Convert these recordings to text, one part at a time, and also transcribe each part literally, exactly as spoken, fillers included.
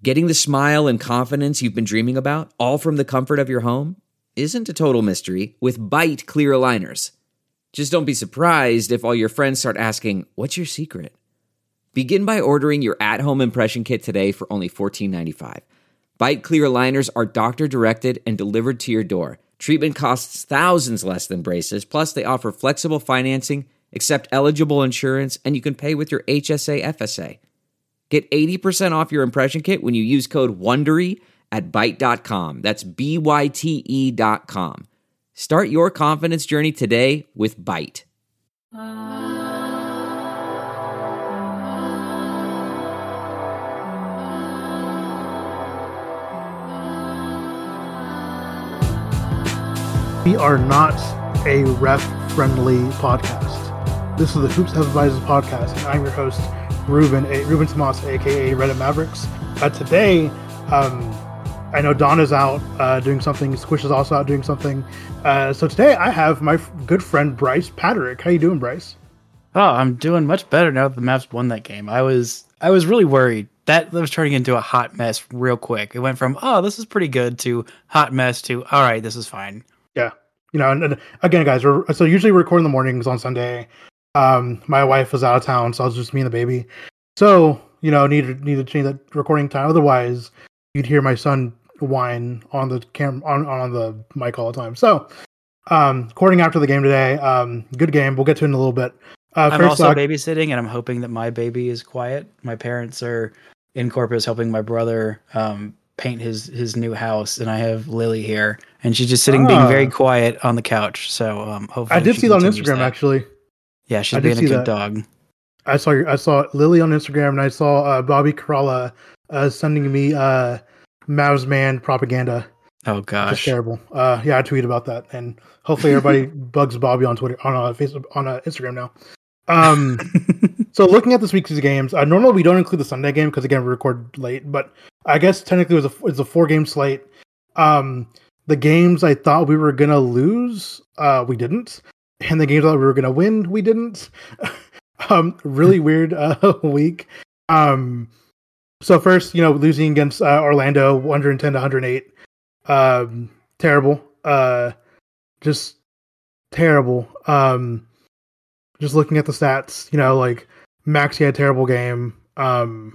Getting the smile and confidence you've been dreaming about, all from the comfort of your home, isn't a total mystery with Byte clear aligners. Just don't be surprised if all your friends start asking, "What's your secret?" Begin by ordering your at-home impression kit today for only fourteen ninety-five. Byte clear aligners are doctor-directed and delivered to your door. Treatment costs thousands less than braces, plus they offer flexible financing, accept eligible insurance, and you can pay with your H S A F S A. Get eighty percent off your impression kit when you use code WONDERY at byte dot com. That's B Y T E dot com. Start your confidence journey today with Byte. We are not a ref-friendly podcast. This is the Hoops Have Advisors podcast, and I'm your host, Ruben, a, Ruben Tomas, aka Reddit Mavericks. Uh, today, um, I know Don is out uh, doing something. Squish is also out doing something. Uh, so today, I have my f- good friend Bryce Patrick. How you doing, Bryce? Oh, I'm doing much better now that the Mavs won that game. I was I was really worried. That was turning into a hot mess real quick. It went from, oh, this is pretty good, to hot mess, to, all right, this is fine. Yeah. You know, and, and again, guys, we're, so usually we record in the mornings on Sunday. Um, my wife was out of town, so it was just me and the baby. So, you know, needed need to change that recording time. Otherwise, you'd hear my son whine on the cam on, on the mic all the time. So, um, recording after the game today. Um, good game. We'll get to it in a little bit. Uh, I'm first also lock, babysitting, and I'm hoping that my baby is quiet. My parents are in Corpus helping my brother um, paint his his new house, and I have Lily here, and she's just sitting, ah. being very quiet on the couch. So um, hopefully, I did see that on Instagram that. actually. Yeah, she's being a good that. dog. I saw your, I saw Lily on Instagram, and I saw uh, Bobby Caralla uh, sending me uh, Mavs Man propaganda. Oh gosh, just terrible. Uh, yeah, I tweeted about that, and hopefully everybody bugs Bobby on Twitter, on uh, Facebook, on uh, Instagram now. Um, so looking at this week's games, uh, normally we don't include the Sunday game because again we record late, but I guess technically it was a it's a four game slate. Um, the games I thought we were gonna lose, uh, we didn't, and the games I thought we were gonna win, we didn't. um, really weird uh, week. Um, so first, you know, losing against uh, Orlando, one hundred ten to one hundred eight. Um, terrible. Uh, just terrible. Um. Just looking at the stats, you know, like Maxey had a terrible game. Um,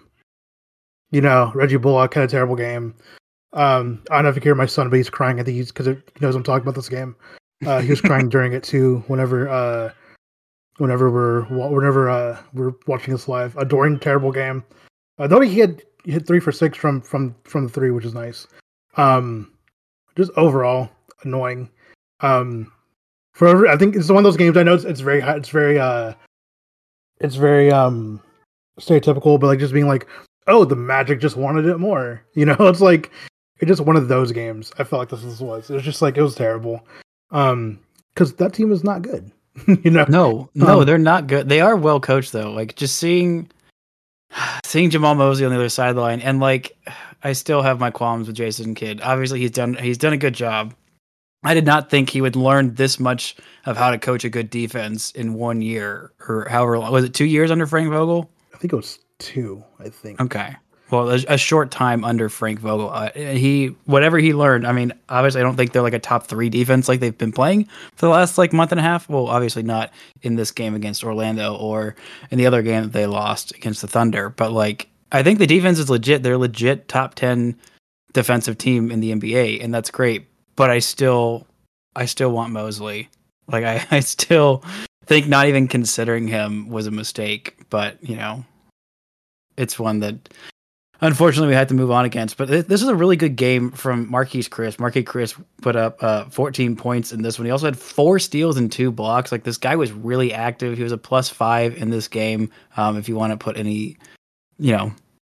you know, Reggie Bullock had a terrible game. Um, I don't know if you can hear my son, but he's crying. I think he's because he knows I'm talking about this game. Uh, he was crying during it too. Whenever, uh, whenever we're whenever uh, we're watching this live, a Dorian terrible game. Uh, though he had he hit three for six from from from the three, which is nice. Um, just overall annoying. Um. For I think it's one of those games. I know it's, it's very it's very uh it's very um stereotypical, but like just being like, oh, the Magic just wanted it more. You know, it's like it's just one of those games. I felt like this was. It was just like it was terrible. Um, because that team is not good. you know, no, no, um, they're not good. They are well coached though. Like just seeing seeing Jamal Mosley on the other side of the line, and like I still have my qualms with Jason Kidd. Obviously, he's done he's done a good job. I did not think he would learn this much of how to coach a good defense in one year, or however long. Was it two years under Frank Vogel? I think it was two, I think. Okay. Well, a, a short time under Frank Vogel. Uh, he, whatever he learned, I mean, obviously I don't think they're like a top three defense like they've been playing for the last like month and a half. Well, obviously not in this game against Orlando or in the other game that they lost against the Thunder. But like, I think the defense is legit. They're a legit top ten defensive team in the N B A, and that's great. But I still, I still want Mosley. Like I, I still think not even considering him was a mistake. But you know, it's one that unfortunately we had to move on against. But th- this is a really good game from Marquise Chris. Marquise Chris put up uh, fourteen points in this one. He also had four steals and two blocks. Like this guy was really active. He was a plus five in this game. Um, if you want to put any, you know,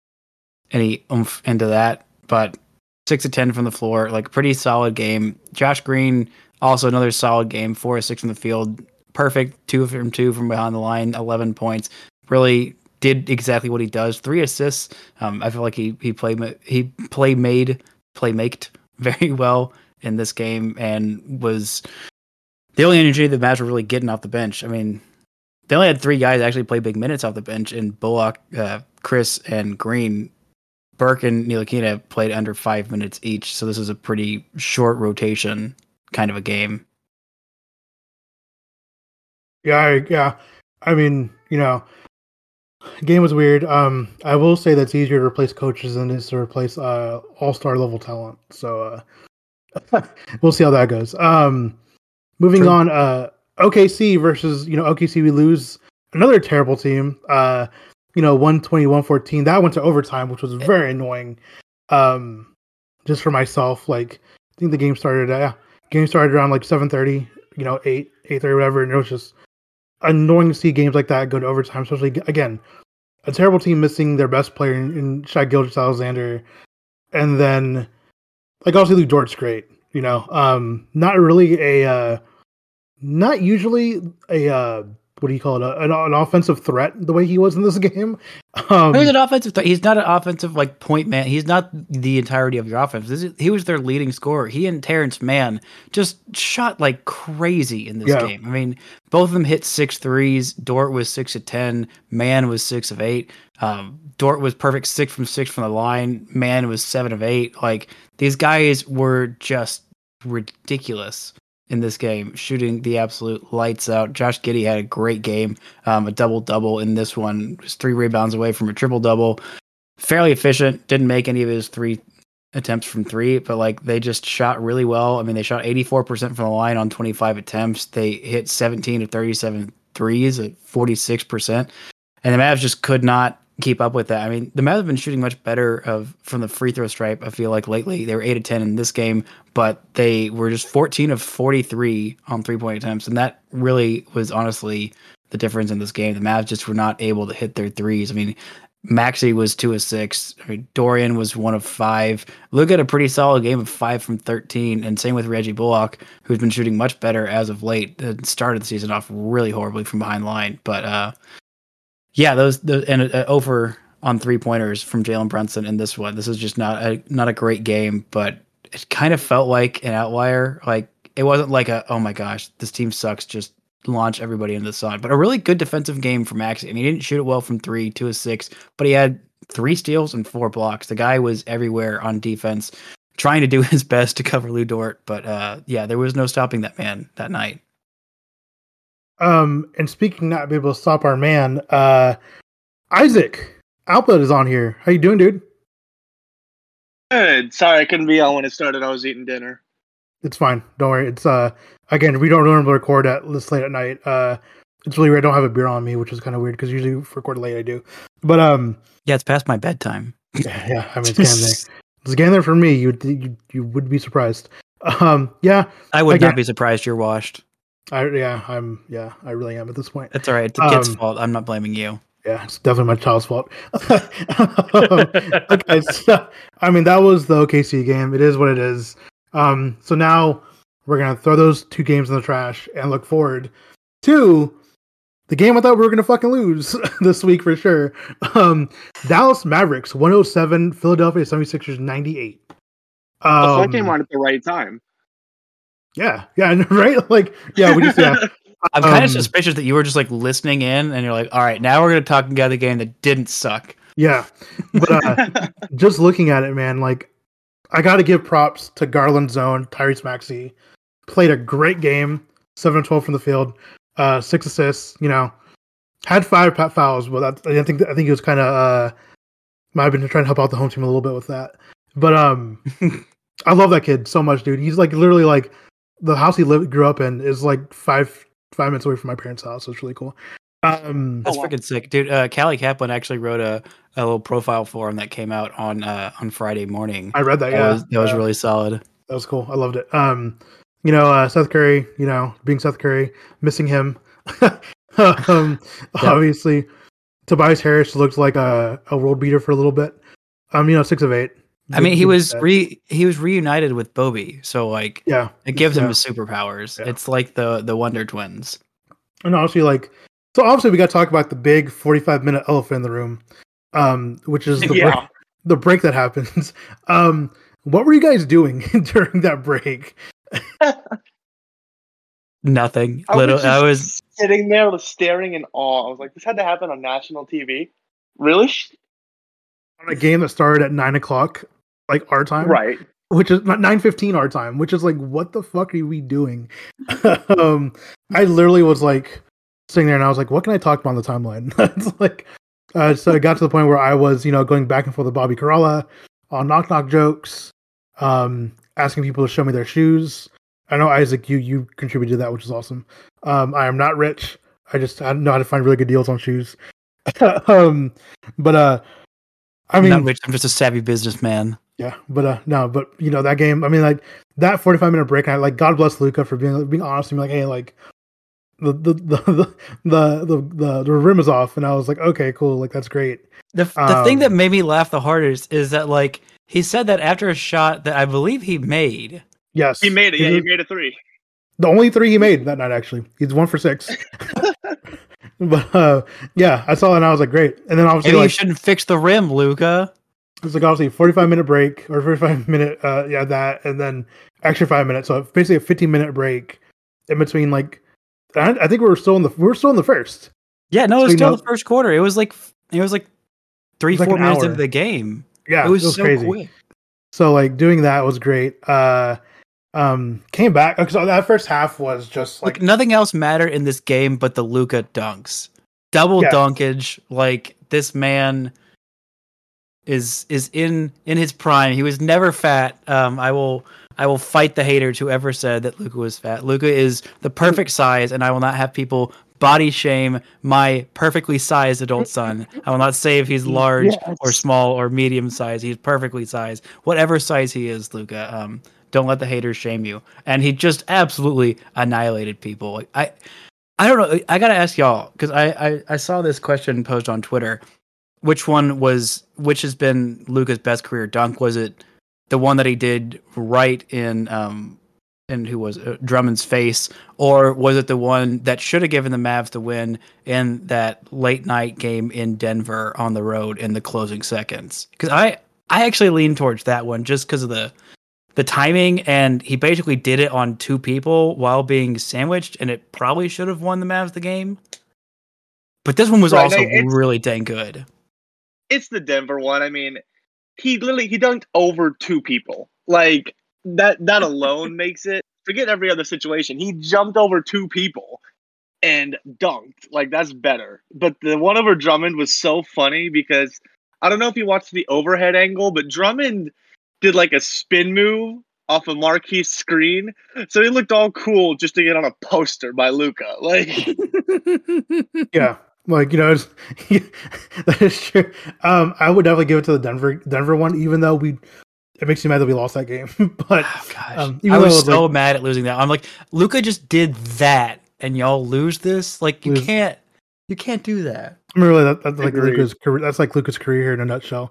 any oomph into that, but. Six to ten from the floor, like pretty solid game. Josh Green, also another solid game, four or six from the field. Perfect, two from two from behind the line, eleven points. Really did exactly what he does. Three assists. Um, I feel like he he played he play made play maked very well in this game, and was the only energy the Mavs were really getting off the bench. I mean, they only had three guys actually play big minutes off the bench, and Bullock, uh, Chris, and Green Burke and Ntilikina played under five minutes each, so this is a pretty short rotation kind of a game. Yeah, I, yeah. I mean, you know, game was weird. Um, I will say that's easier to replace coaches than it is to replace uh, all-star level talent. So uh, we'll see how that goes. Um, moving True. on, uh, O K C versus, you know, O K C, we lose another terrible team. Uh, you know, one twenty, one fourteen. That went to overtime, which was very annoying. Um, just for myself, like, I think the game started, uh, game started around like seven thirty, you know, eight, eight thirty, whatever. And it was just annoying to see games like that go to overtime, especially, again, a terrible team missing their best player in, in Shai Gilgeous-Alexander. And then, like, obviously, Lu Dort's great, you know, um, not really a, uh, not usually a, uh, what do you call it? A, an, an offensive threat the way he was in this game. Um, He's an offensive. Th- he's not an offensive like point man. He's not the entirety of your offense. This is, he was their leading scorer. He and Terrence Mann just shot like crazy in this Yeah. game. I mean, both of them hit six threes. Dort was six of ten. Mann was six of eight. Um, Dort was perfect six from six from the line. Mann was seven of eight. Like these guys were just ridiculous in this game, shooting the absolute lights out. Josh Giddey had a great game, um, a double-double in this one. Was three rebounds away from a triple-double. Fairly efficient, didn't make any of his three attempts from three, but like they just shot really well. I mean, they shot eighty-four percent from the line on twenty-five attempts. They hit seventeen of thirty-seven threes at forty-six percent. And the Mavs just could not keep up with that. I mean, the Mavs have been shooting much better of from the free throw stripe, I feel like lately. They were eight of ten in this game, but they were just fourteen of forty-three on three-point attempts, and that really was honestly the difference in this game. The Mavs just were not able to hit their threes. I mean, Maxey was two of six. I mean, Dorian was one of five. Look at a pretty solid game of five from thirteen, and same with Reggie Bullock, who's been shooting much better as of late. Uh, started the season off really horribly from behind line, but uh, yeah, those, those and uh, over on three pointers from Jalen Brunson in this one. This is just not a not a great game, but it kind of felt like an outlier. Like it wasn't like a oh my gosh, this team sucks. Just launch everybody into the sun. But a really good defensive game for Maxey. I mean, he didn't shoot it well from three, two of six, but he had three steals and four blocks. The guy was everywhere on defense, trying to do his best to cover Lu Dort. But uh, yeah, there was no stopping that man that night. Um, and speaking not be able to stop our man, uh, Isaac Outlet is on here. How you doing, dude? Good. Sorry, I couldn't be on when it started. I was eating dinner. It's fine. Don't worry. It's uh again, we don't normally record at this late at night. Uh, it's really weird. I don't have a beer on me, which is kind of weird because usually if we record late I do. But um, Yeah, it's past my bedtime. yeah, yeah I mean, it's getting there. It's getting there for me. You you you would be surprised. Um, yeah, I would again, not be surprised you're washed. I yeah, I'm yeah, I really am at this point. That's all right. It's the kid's Um, fault. I'm not blaming you. Yeah, it's definitely my child's fault. um, okay, so, I mean, that was the O K C game. It is what it is. Um, so now we're going to throw those two games in the trash and look forward to the game I thought we were going to fucking lose this week for sure. Um, Dallas Mavericks, one oh seven, Philadelphia seventy-sixers, ninety-eight. Um, The fuck came on at the right time. Yeah, yeah, right? Like, yeah, we just, yeah. I'm kind Um, of suspicious that you were just like listening in and you're like, all right, now we're going to talk about the game that didn't suck. Yeah, but uh, just looking at it, man, like I got to give props to Garland Zone, Tyrese Maxey. Played a great game, seven of twelve from the field, uh, six assists. You know, had five pat fouls, but that, I think I think he was kind of uh, might have been trying to help out the home team a little bit with that. But um, I love that kid so much, dude. He's like literally like the house he lived grew up in is like five five minutes away from my parents' house. So it's really cool. Um, That's Oh, wow. freaking sick, dude. Uh, Callie Kaplan actually wrote a, a little profile for him that came out on uh, on Friday morning. I read that. That Yeah, was, that was Uh, really solid. That was cool. I loved it. Um, you know, uh, Seth Curry, you know, being Seth Curry, missing him. um, Obviously, Tobias Harris looked like a, a world beater for a little bit. Um, you know, six of eight. I mean, he Good was stat. re he was reunited with Bobby, so like yeah, it gives him yeah. his superpowers. Yeah. It's like the the Wonder Twins. And obviously, like, so obviously, we got to talk about the big forty-five minute elephant in the room, um, which is the break, Yeah. the break that happens. Um, what were you guys doing during that break? Nothing. I Little. was, I just was. sitting there staring in awe. I was like, this had to happen on national T V? Really? on a game that started at nine o'clock, like our time, Right. which is not nine fifteen our time, which is like, what the fuck are we doing? um, I literally was like sitting there and I was like, what can I talk about on the timeline? It's like, uh, so I got to the point where I was, you know, going back and forth with Bobby Karalla on knock knock jokes, um, asking people to show me their shoes. I know, Isaac, you you contributed to that, which is awesome. Um, I am not rich. I just I know how to find really good deals on shoes. um, but uh, I mean, I'm not rich. I'm just a savvy businessman. yeah, but uh, no, but you know that game. I mean, like that forty-five minute break. I like God bless Luka for being being honest and being like, hey, like the the the the the the, the, the rim is off, and I was like, okay, cool, like that's great. The the Um, thing that made me laugh the hardest is that like he said that after a shot that I believe he made. Yes, He made it. Yeah, he made a three. The only three he made that night, actually. He's one for six. But uh, yeah, I saw it and I was like, great. And then obviously, Maybe you like, shouldn't fix the rim, Luca. it's like obviously forty-five minute break or forty-five minute, uh, yeah, that, and then extra five minutes. So basically a fifteen minute break in between. Like, I, I think we were still in the we were still in the first. Yeah, no, it was So, you still know- the first quarter. It was like it was like three, It was like four an minutes hour. into the game. Yeah, it was, so crazy. quick. So like doing that was great. Uh, um, came back. So that first half was just Like like nothing else mattered in this game but the Luca dunks. Double Yeah. dunkage. Like this man is is in in his prime. He was never fat. Um, I will I will fight the haters who ever said that Luca was fat. Luca is the perfect size, and I will not have people body shame my perfectly sized adult son. I will not say if he's large Yes. or small or medium size. He's perfectly sized. Whatever size he is, Luca. Um, don't let the haters shame you. And he just absolutely annihilated people. Like, I I don't know. I gotta ask y'all because I, I I saw this question posed on Twitter. Which one was which has been Luca's best career dunk? Was it the one that he did right in um in who was uh, Drummond's face, or was it the one that should have given the Mavs the win in that late night game in Denver on the road in the closing seconds? Because I I actually lean towards that one just because of the the timing, and he basically did it on two people while being sandwiched, and it probably should have won the Mavs the game. But this one was Right, also no, it's- really dang good. It's the Denver one. I mean, he literally he dunked over two people. Like that that alone makes it. Forget every other situation. He jumped over two people and dunked. Like that's better. But the one over Drummond was so funny because I don't know if you watched the overhead angle, but Drummond did like a spin move off of Marquis' screen, so he looked all cool just to get on a poster by Luca. Like, yeah, like you know, it's, that is true. Um, I would definitely give it to the Denver Denver one, even though we. It makes me mad that we lost that game, but Oh, gosh. um, even I though was it was so like- mad at losing that. I'm like, Luca just did that, and y'all lose this. Like, you Lose- can't, you can't do that. I mean, really, that, that's like Agreed. Luca's career. That's like Luca's career here in a nutshell,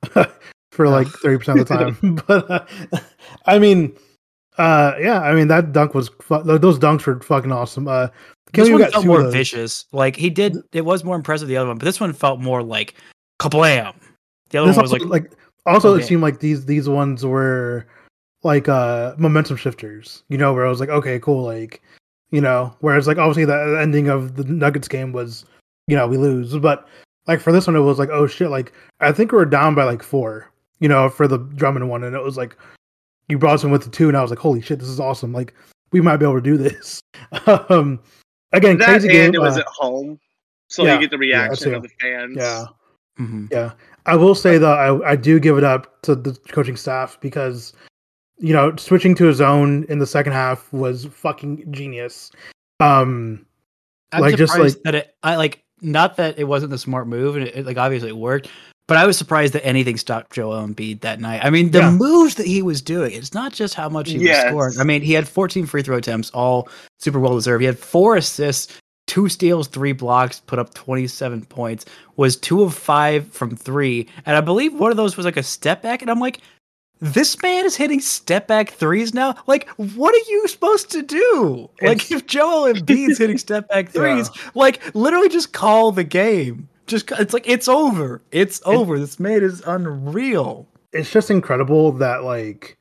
for like thirty percent of the time. But uh, I mean, uh, yeah, I mean that dunk was fu- those dunks were fucking awesome. Uh, This Killian one got felt two more of those. vicious. Like he did, it was more impressive the other one, but this one felt more like kablam. The other This one was also, like, like also okay. it seemed like these these ones were like uh momentum shifters, you know, where I was like, okay, cool, like you know, whereas like obviously the ending of the Nuggets game was, you know, we lose, but like for this one it was like, oh shit, like I think we were down by like four, you know, for the Drummond one, and it was like you brought us in with the two, and I was like, holy shit, this is awesome, like we might be able to do this. um, again, that crazy and game. it was uh, at home, so yeah, you get the yeah, reaction too. of the fans. yeah. mhm. Yeah, I will say though, I, I do give it up to the coaching staff because, you know, switching to a zone in the second half was fucking genius. Um, I'm like, just, surprised like- that it. I like not that it wasn't the smart move, and it, it, like obviously it worked. But I was surprised that anything stopped Joel Embiid that night. I mean, the Yeah. moves that he was doing, it's not just how much he Yes. was scoring. I mean, he had fourteen free throw attempts, all super well deserved. He had four assists, two steals, three blocks, put up twenty-seven points, was two of five from three. And I believe one of those was like a step back. And I'm like, this man is hitting step back threes now? Like, what are you supposed to do? Like, It's- if Joel Embiid's hitting step back threes, like, literally just call the game. Just it's like it's over. It's over. This man is unreal. it's just incredible that like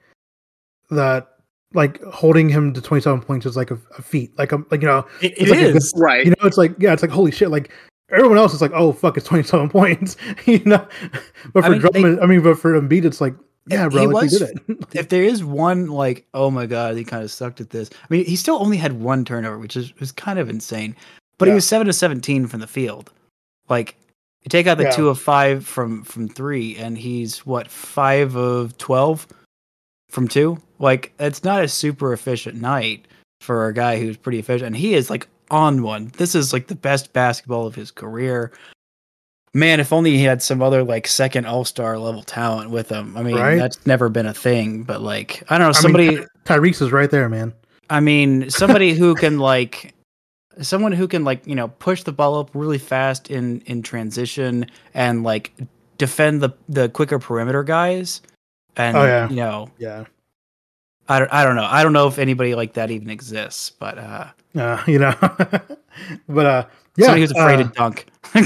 that like holding him to twenty-seven points is like a, a feat, like a like you know, It, It's like a is. Right. you know, it's like yeah, it's like holy shit, like everyone else is like, oh fuck, it's twenty-seven points, you know. But for I mean, Drummond, they, I mean, but for Embiid, it's like, yeah, bro, like was, he did it. If there is one, like, oh my god, he kind of sucked at this. I mean, he still only had one turnover, which is was kind of insane. But yeah. he was seven to seventeen from the field. Like, you take out the yeah. two of five from from three, and he's what five of twelve from two. Like, it's not a super efficient night for a guy who's pretty efficient, and he is like on one. This is like the best basketball of his career. Man, if only he had some other like second all-star level talent with him. I mean, right? That's never been a thing, but like, I don't know, somebody I mean, Tyrese is right there, man. I mean, somebody who can like someone who can like, you know, push the ball up really fast in in transition and like defend the the quicker perimeter guys. And oh, yeah. you know, yeah. I don't I don't know. I don't know if anybody like that even exists, but uh uh, you know. but uh yeah, somebody who's afraid uh, to dunk.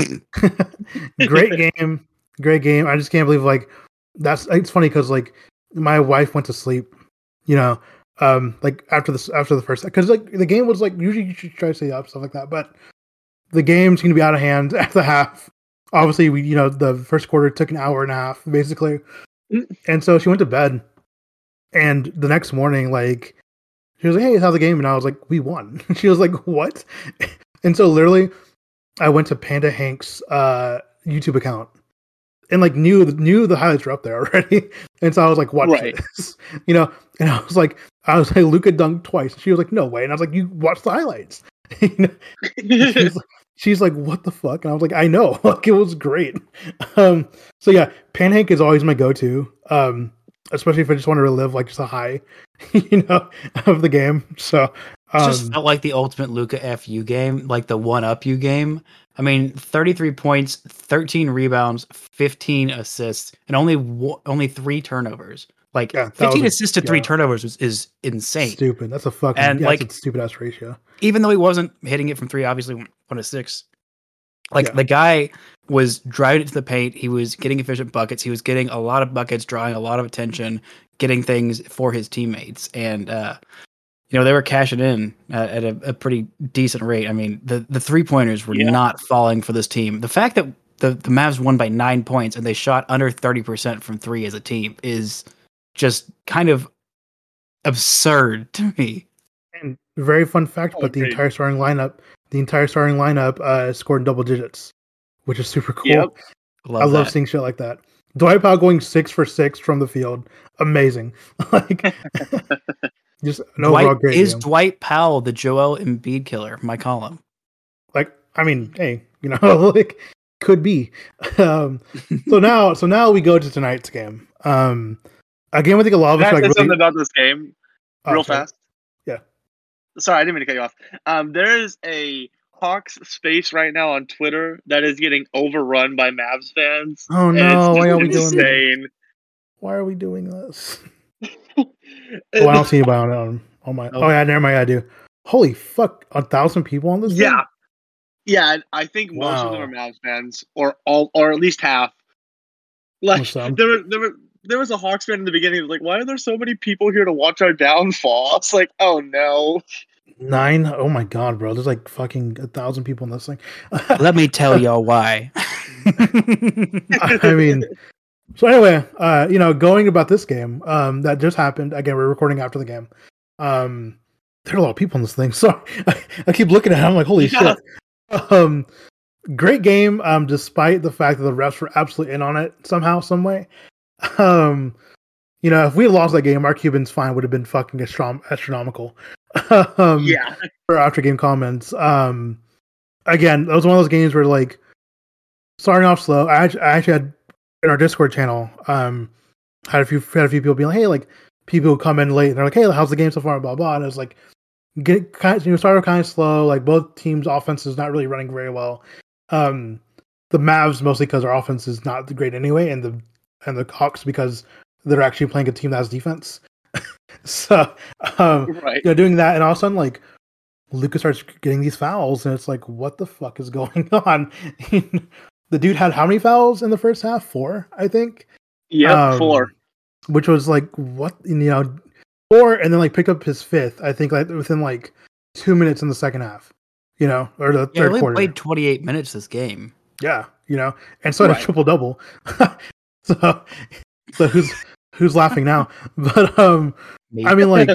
Great game, great game. I just can't believe like that's. It's funny because like my wife went to sleep, you know, um, like after this after the first because like the game was like usually you should try to stay up stuff like that, but the game's going to be out of hand at the half. Obviously, we you know the first quarter took an hour and a half basically, and so she went to bed, and the next morning like she was like, "Hey, how's the game?" And I was like, "We won." She was like, "What?" And so literally, I went to Panda Hank's uh, YouTube account and like knew knew the highlights were up there already, and so I was like, "Watch right. this," you know. And I was like, "I was like, Luka dunked twice." And she was like, "No way!" And I was like, "You watch the highlights." You know? she's, like, she's like, "What the fuck?" And I was like, "I know." Like it was great. Um, so yeah, Panda Hank is always my go-to, um, especially if I just want to relive like just a high, you know, of the game. So. It just um, felt like the ultimate Luka F U game, like the one-up you game. I mean, thirty-three points, thirteen rebounds, fifteen assists, and only w- only three turnovers. Like yeah, fifteen a, assists to yeah. three turnovers is, is insane. Stupid. That's a fucking and yeah, like stupid ass ratio. Even though he wasn't hitting it from three, obviously one to six. Like yeah. the guy was driving it to the paint. He was getting efficient buckets. He was getting a lot of buckets, drawing a lot of attention, getting things for his teammates, and. uh You know, they were cashing in uh, at a, a pretty decent rate. I mean, the, the three-pointers were yeah. not falling for this team. The fact that the, the Mavs won by nine points and they shot under thirty percent from three as a team is just kind of absurd to me. And very fun fact, oh, but the great. entire starting lineup, the entire starting lineup uh, scored in double digits, which is super cool. Yep. Love I love that. seeing shit like that. Dwight Powell going six for six from the field. Amazing. Like... Just an Dwight, great is game. Dwight Powell the Joel Embiid killer? My column. Like, I mean, hey, you know, like could be. Um, so now, so now we go to tonight's game. Um, a game I think a lot of us Can I like. say Really... something about this game, real oh, fast. Yeah. Sorry, I didn't mean to cut you off. Um, there is a Hawks space right now on Twitter that is getting overrun by Mavs fans. Oh no! Why are we doing this? Why are we doing this? Oh, I don't see anybody on on, on my. Oh. oh yeah, never mind. I do. Holy fuck! A thousand people on this. Yeah, thing? yeah. I think wow. most of them are Mavs fans, or all, or at least half. Like there were, there were, there was a Hawks fan in the beginning. Like, why are there so many people here to watch our downfall? It's like, oh no. Nine. Oh my god, bro! There's like fucking a thousand people in this thing. Let me tell y'all why. I mean. So anyway, uh, you know, going about this game um, that just happened. Again, we're recording after the game. Um, there are a lot of people in this thing. So I, I keep looking at it. I'm like, holy yeah. shit. Um, great game, um, despite the fact that the refs were absolutely in on it somehow, some way. Um, you know, if we had lost that game, our Cuban's fine would have been fucking astrom- astronomical. um, yeah. For after game comments. Um, again, that was one of those games where like starting off slow. I actually, I actually had. In our Discord channel, um, had a few had a few people being like, "Hey, like people who come in late, and they're like, hey, how's the game so far?" Blah blah. And it was like, get kind of, you know, started kind of slow. Like both teams' offense is not really running very well. Um, the Mavs mostly because our offense is not great anyway, and the and the Hawks because they're actually playing a team that has defense. So, um, right. you know, doing that, and all of a sudden, like Luka starts getting these fouls, and it's like, what the fuck is going on? The dude had how many fouls in the first half? Four, I think. Yeah, um, four. Which was like what you know, four, and then like picked up his fifth. I think like within like two minutes in the second half. you know, or the Yeah, third only quarter. played twenty-eight minutes this game. Yeah, you know, and so had Right. a triple double. so, so who's who's laughing now? But um, Me. I mean, like,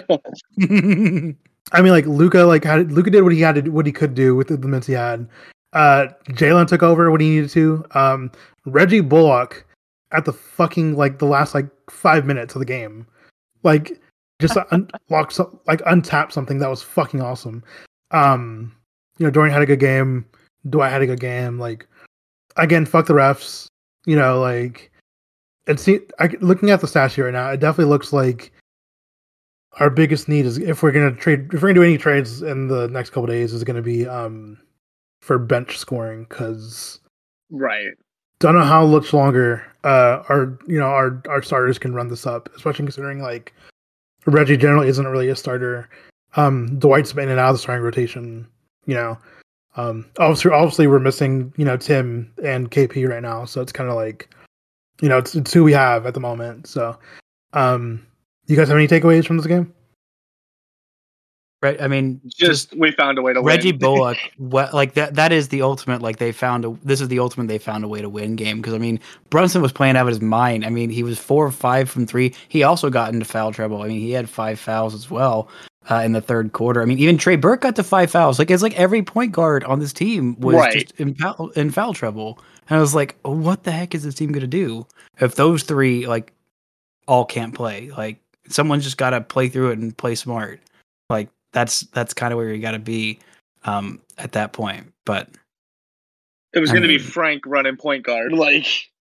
I mean, like Luca, like had Luca did what he had to, do- what he could do with the minutes he had. Uh, Jalen took over what he needed to. Um, Reggie Bullock at the fucking like the last like five minutes of the game, like just unlocked some, like untapped something that was fucking awesome. Um, you know, Dorian had a good game. Dwight had a good game. Like again, fuck the refs. You know, like it's I, looking at the stats here right now, it definitely looks like our biggest need is if we're gonna trade, if we're gonna do any trades in the next couple of days, is gonna be um for bench scoring because Right. don't know how much longer uh our you know our our starters can run this up, especially considering like Reggie generally isn't really a starter. Um, Dwight's been in and out of the starting rotation. You know, um, obviously obviously we're missing you know Tim and K P right now, so it's kind of like you know it's, it's who we have at the moment. So, um, you guys have any takeaways from this game? Right. I mean, Just, just we found a way to Reggie win. Bullock, what, like that that is the ultimate, like they found a this is the ultimate they found a way to win game because I mean Brunson was playing out of his mind. I mean, he was four or five from three. He also got into foul trouble. I mean, he had five fouls as well uh, in the third quarter. I mean, even Trey Burke got to five fouls. Like it's like every point guard on this team was Right. just in foul, in foul trouble. And I was like, what the heck is this team gonna do if those three like all can't play? Like someone's just gotta play through it and play smart. Like that's that's kind of where you got to be um, at that point. But It was I going to be mean- Frank running point guard. Like,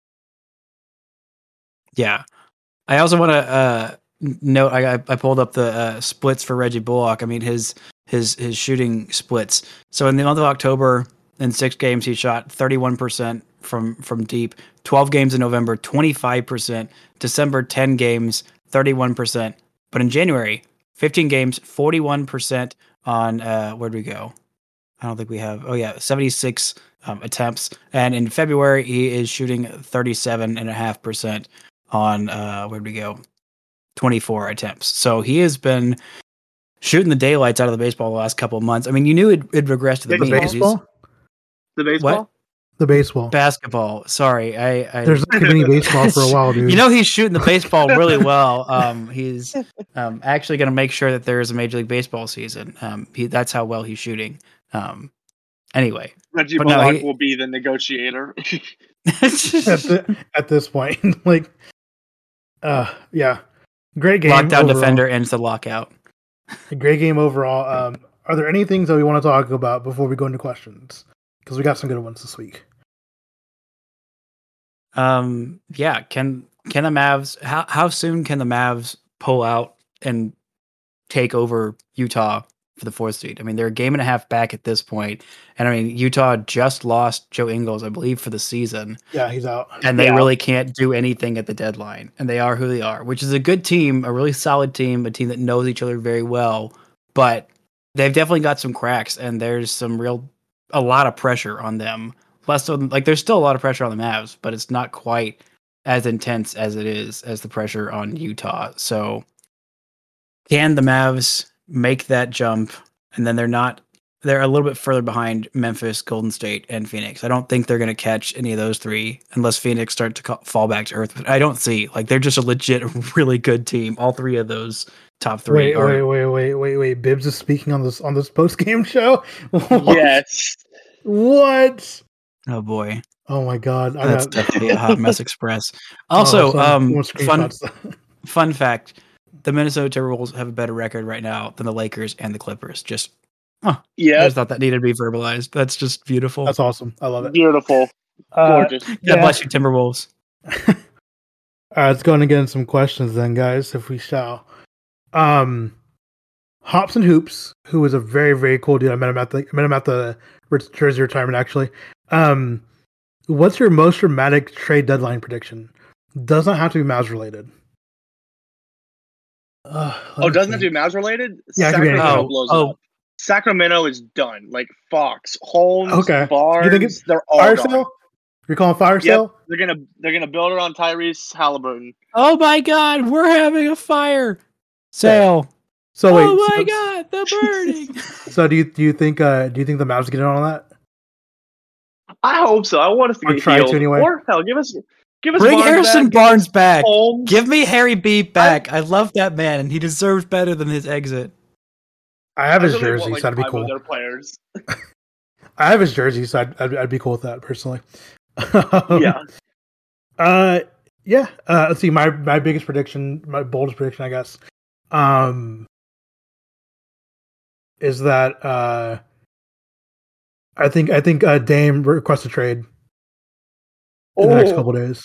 yeah, I also want to uh, note I I pulled up the uh, splits for Reggie Bullock. I mean his his his shooting splits. So in the month of October, in six games, he shot thirty-one percent from from deep. twelve games in November, twenty-five percent. December, ten games, thirty-one percent. But in January, fifteen games, forty-one percent on, uh, where'd we go? I don't think we have, oh yeah, seventy-six um, attempts. And in February, he is shooting thirty-seven point five percent on, uh, where'd we go? twenty-four attempts. So he has been shooting the daylights out of the baseball the last couple of months. I mean, you knew it, it regressed to the The mean. 'cause he's- baseball, the baseball? What? the baseball. Basketball. Sorry. I, I There's not gonna be any baseball for a while, dude. You know he's shooting the baseball really well. Um, he's um, actually going to make sure that there is a Major League Baseball season. Um, he, that's how well he's shooting. Um, anyway, Reggie But no, Bullock he- will be the negotiator. at, the, at this point, like, uh, yeah, great game. lockdown overall. defender ends the lockout. A great game overall. Um, are there any things that we want to talk about before we go into questions? Because we got some good ones this week. Um, yeah, can can the Mavs? How how soon can the Mavs pull out and take over Utah for the fourth seed? I mean, they're a game and a half back at this point, and I mean Utah just lost Joe Ingles, I believe, for the season. Yeah, he's out. And they Yeah. really can't do anything at the deadline. And they are who they are, which is a good team, a really solid team, a team that knows each other very well. But they've definitely got some cracks, and there's some real, a lot of pressure on them. Less so, like there's still a lot of pressure on the Mavs, but it's not quite as intense as it is as the pressure on Utah. So can the Mavs make that jump? And then they're not. They're a little bit further behind Memphis, Golden State, and Phoenix. I don't think they're going to catch any of those three unless Phoenix start to ca- fall back to earth. But I don't see like they're just a legit, really good team. All three of those top three Wait, are. wait, wait, wait, wait, wait. Bibbs is speaking on this on this post game show. Yes. What? Oh boy, Oh my god! I that's got definitely a hot mess express. Also, oh, so um, much fun screenshots. fun fact: the Minnesota Timberwolves have a better record right now than the Lakers and the Clippers. Just I Yeah. just thought that needed to be verbalized. That's just beautiful. That's awesome. I love it. Beautiful. Uh, Gorgeous. God yeah. bless you, Timberwolves. All right, let's go and get in some questions then, guys, if we shall. Um, Hops and Hoops, who was a very, very cool dude. I met him at the I met him at the Jersey retirement, actually. Um, what's your most dramatic trade deadline prediction? Does not have to be Mavs related. Uh, let Oh, me doesn't it think. do Mavs related? Yeah, it could be anything. Sacramento Oh, blows oh. up. Sacramento is done. Like Fox, Holmes, Okay. Barnes, You think it's they're all Fire gone. sale? You're calling fire Yep. sale? They're gonna they're gonna build it on Tyrese Halliburton. Oh my God, we're having a fire sale. So wait, oh my so, god, the burning! so do you do you think uh do you think the Mavs get in on that? I hope so. I want us to Or get try to healed. anyway. Or hell, give us give us Bring Barnes Harrison back, give Barnes us back. Holmes. Give me Harry B back. I, I love that man, and he deserves better than his exit. I have I his really want, jersey, like, so that'd be five cool. of their players. I have his jersey, so I'd, I'd, I'd be cool with that personally. Yeah. Uh, yeah. Uh, let's see. My my biggest prediction, my boldest prediction, I guess, um, is that uh, I think I think uh, Dame requests a trade in the next Oh. couple days.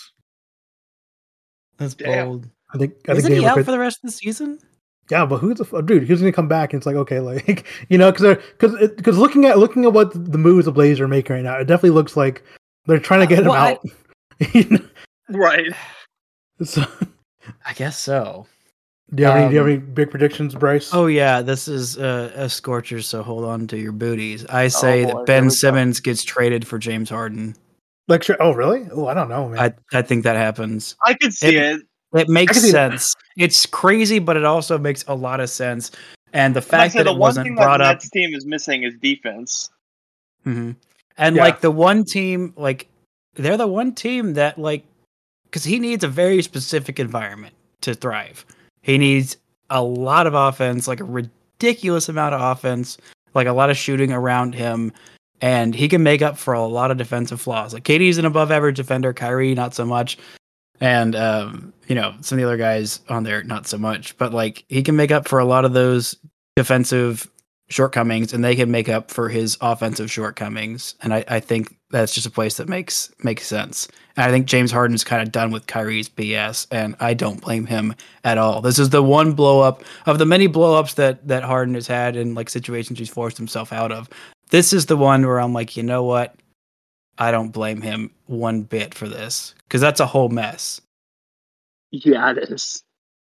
That's Damn. bold. I think I Isn't think he Dame out request- for the rest of the season? Yeah, but who's the f- dude? Who's gonna come back? And it's like, okay, like you know, because because because looking at looking at what the moves the Blazers are making right now, it definitely looks like they're trying to get him Well, I- out. You know? Right. So, I guess so. do you have any? Do you have Um, any big predictions, Bryce? Oh yeah, this is uh, a scorcher, so hold on to your booties. I say boy, that here Ben we go. Simmons gets traded for James Harden. Like, sure- oh really? Oh, I don't know, man. I I think that happens. I could see It- it. It makes can see that. sense. It's crazy, but it also makes a lot of sense. And the Like I fact said, that the it one wasn't thing that brought the up, Nets team is missing is defense. hmm and Yeah. like the one team, like they're the one team that like, because he needs a very specific environment to thrive. He needs a lot of offense, like a ridiculous amount of offense, like a lot of shooting around him, and he can make up for a lot of defensive flaws. Like K D's an above average defender, Kyrie not so much. And, um, you know, some of the other guys on there, not so much, but like he can make up for a lot of those defensive shortcomings and they can make up for his offensive shortcomings. And I, I think that's just a place that makes, makes sense. And I think James Harden's kind of done with Kyrie's B S and I don't blame him at all. This is the one blow up of the many blow ups that, that Harden has had in like situations he's forced himself out of. This is the one where I'm like, you know what? I don't blame him one bit for this because that's a whole mess. Yeah, it is.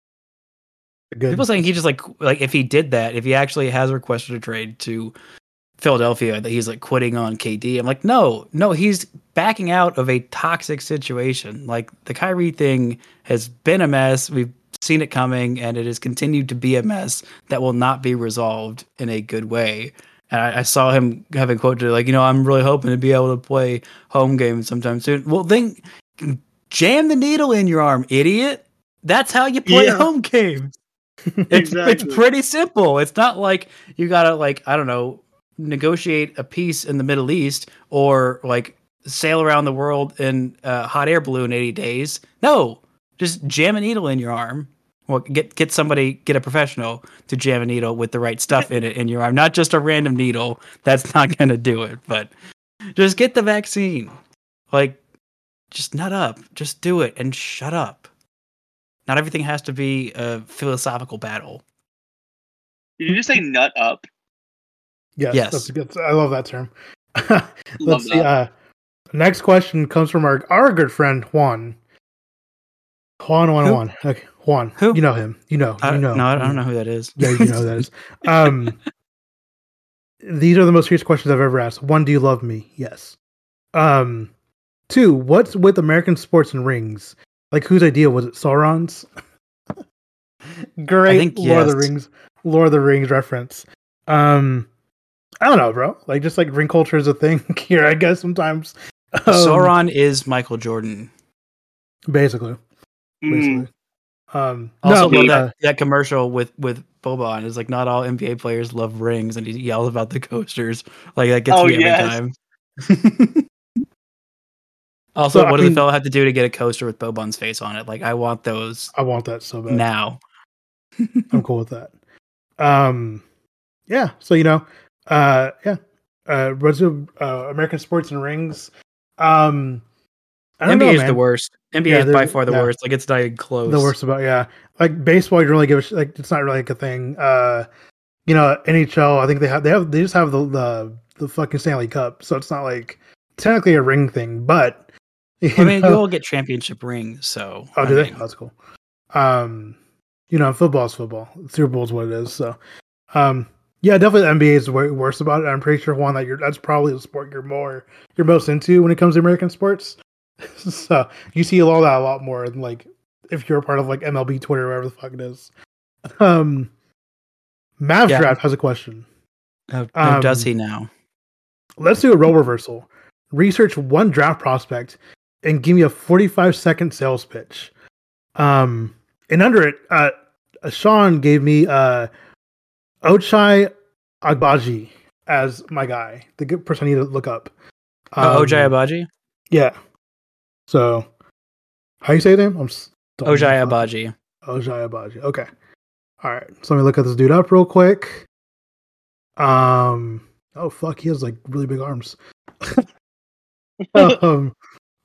Good. People saying he just like like if he did that, if he actually has requested a trade to Philadelphia, that he's like quitting on K D. I'm like, no, no, he's backing out of a toxic situation. Like the Kyrie thing has been a mess. We've seen it coming, and it has continued to be a mess that will not be resolved in a good way. And I, I saw him having quoted like, you know, I'm really hoping to be able to play home games sometime soon. Well, then jam the needle in your arm, idiot. That's how you play Yeah. home games. It's Exactly. it's pretty simple. It's not like you gotta like I don't know negotiate a peace in the Middle East or like sail around the world in a hot air balloon eighty days. No, just jam a needle in your arm. Well, get get somebody, get a professional to jam a needle with the right stuff in it in your arm, not just a random needle. That's not gonna do it. But just get the vaccine. Like, just nut up. Just do it and shut up. Not everything has to be a philosophical battle. Did you just say nut up? Yes, Yes. that's good. I love that term. Love Let's see. that. Uh, next question comes from our our good friend Juan. Juan, Juan, Who? Juan. Okay, Juan. Who? You know him. You know. I you don't, know. no, I you don't know who that is. Yeah, you know who that is. Um, these are the most serious questions I've ever asked. One, do you love me? Yes. Um, two, what's with American sports and rings? Like, whose idea was it? Sauron's? Great I think Lord of the yes. Rings, Lord of the Rings reference. Um, I don't know, bro. Like, just like ring culture is a thing here, I guess sometimes. Um, Sauron is Michael Jordan. basically, basically. Mm. Um, Also, no, love but, uh, that, that commercial with with Boban is like not all N B A players love rings, and he yells about the coasters. Like that gets Oh, me every yes. time. Also, So, I what does mean- the fella have to do to get a coaster with Boban's face on it? Like, I want those I want that so bad. now. I'm cool with that. Um, yeah. So you know, uh, yeah. Uh, Brazil, uh, American sports and rings. Um, I don't N B A know, is man. the worst. N B A Yeah, is by they're- far the yeah. worst. Like, it's not even close. The worst about yeah, like baseball. You don't really give a sh- like. It's not really like a thing. Uh, you know, N H L. I think they have they have they just have the the the fucking Stanley Cup, so it's not like technically a ring thing, but. You I mean, know- you all get championship rings, so. Oh, I do they? mean, Oh, that's cool. Um, you know, football's football. Super Bowl is what it is. So, um, yeah, definitely the N B A is way worse about it. I'm pretty sure one that you're that's probably the sport you're more you're most into when it comes to American sports. So you see all that a lot more than like if you're a part of like M L B Twitter or whatever the fuck it is. Um, Mavs Yeah. Draft has a question. Oh, oh, does Um, he now? Let's do a role reversal. Research one draft prospect and give me a forty-five second sales pitch. Um, and under it, uh, Sean gave me uh, Ochai Agbaji as my guy, the good person I need to look up. Um, Oh, Ojai Abaji? Yeah. So, how you say them? I'm s- Ojai Abaji. Ojai Abaji. Okay. All right. So let me look at this dude up real quick. Um. Oh fuck, he has like really big arms. um.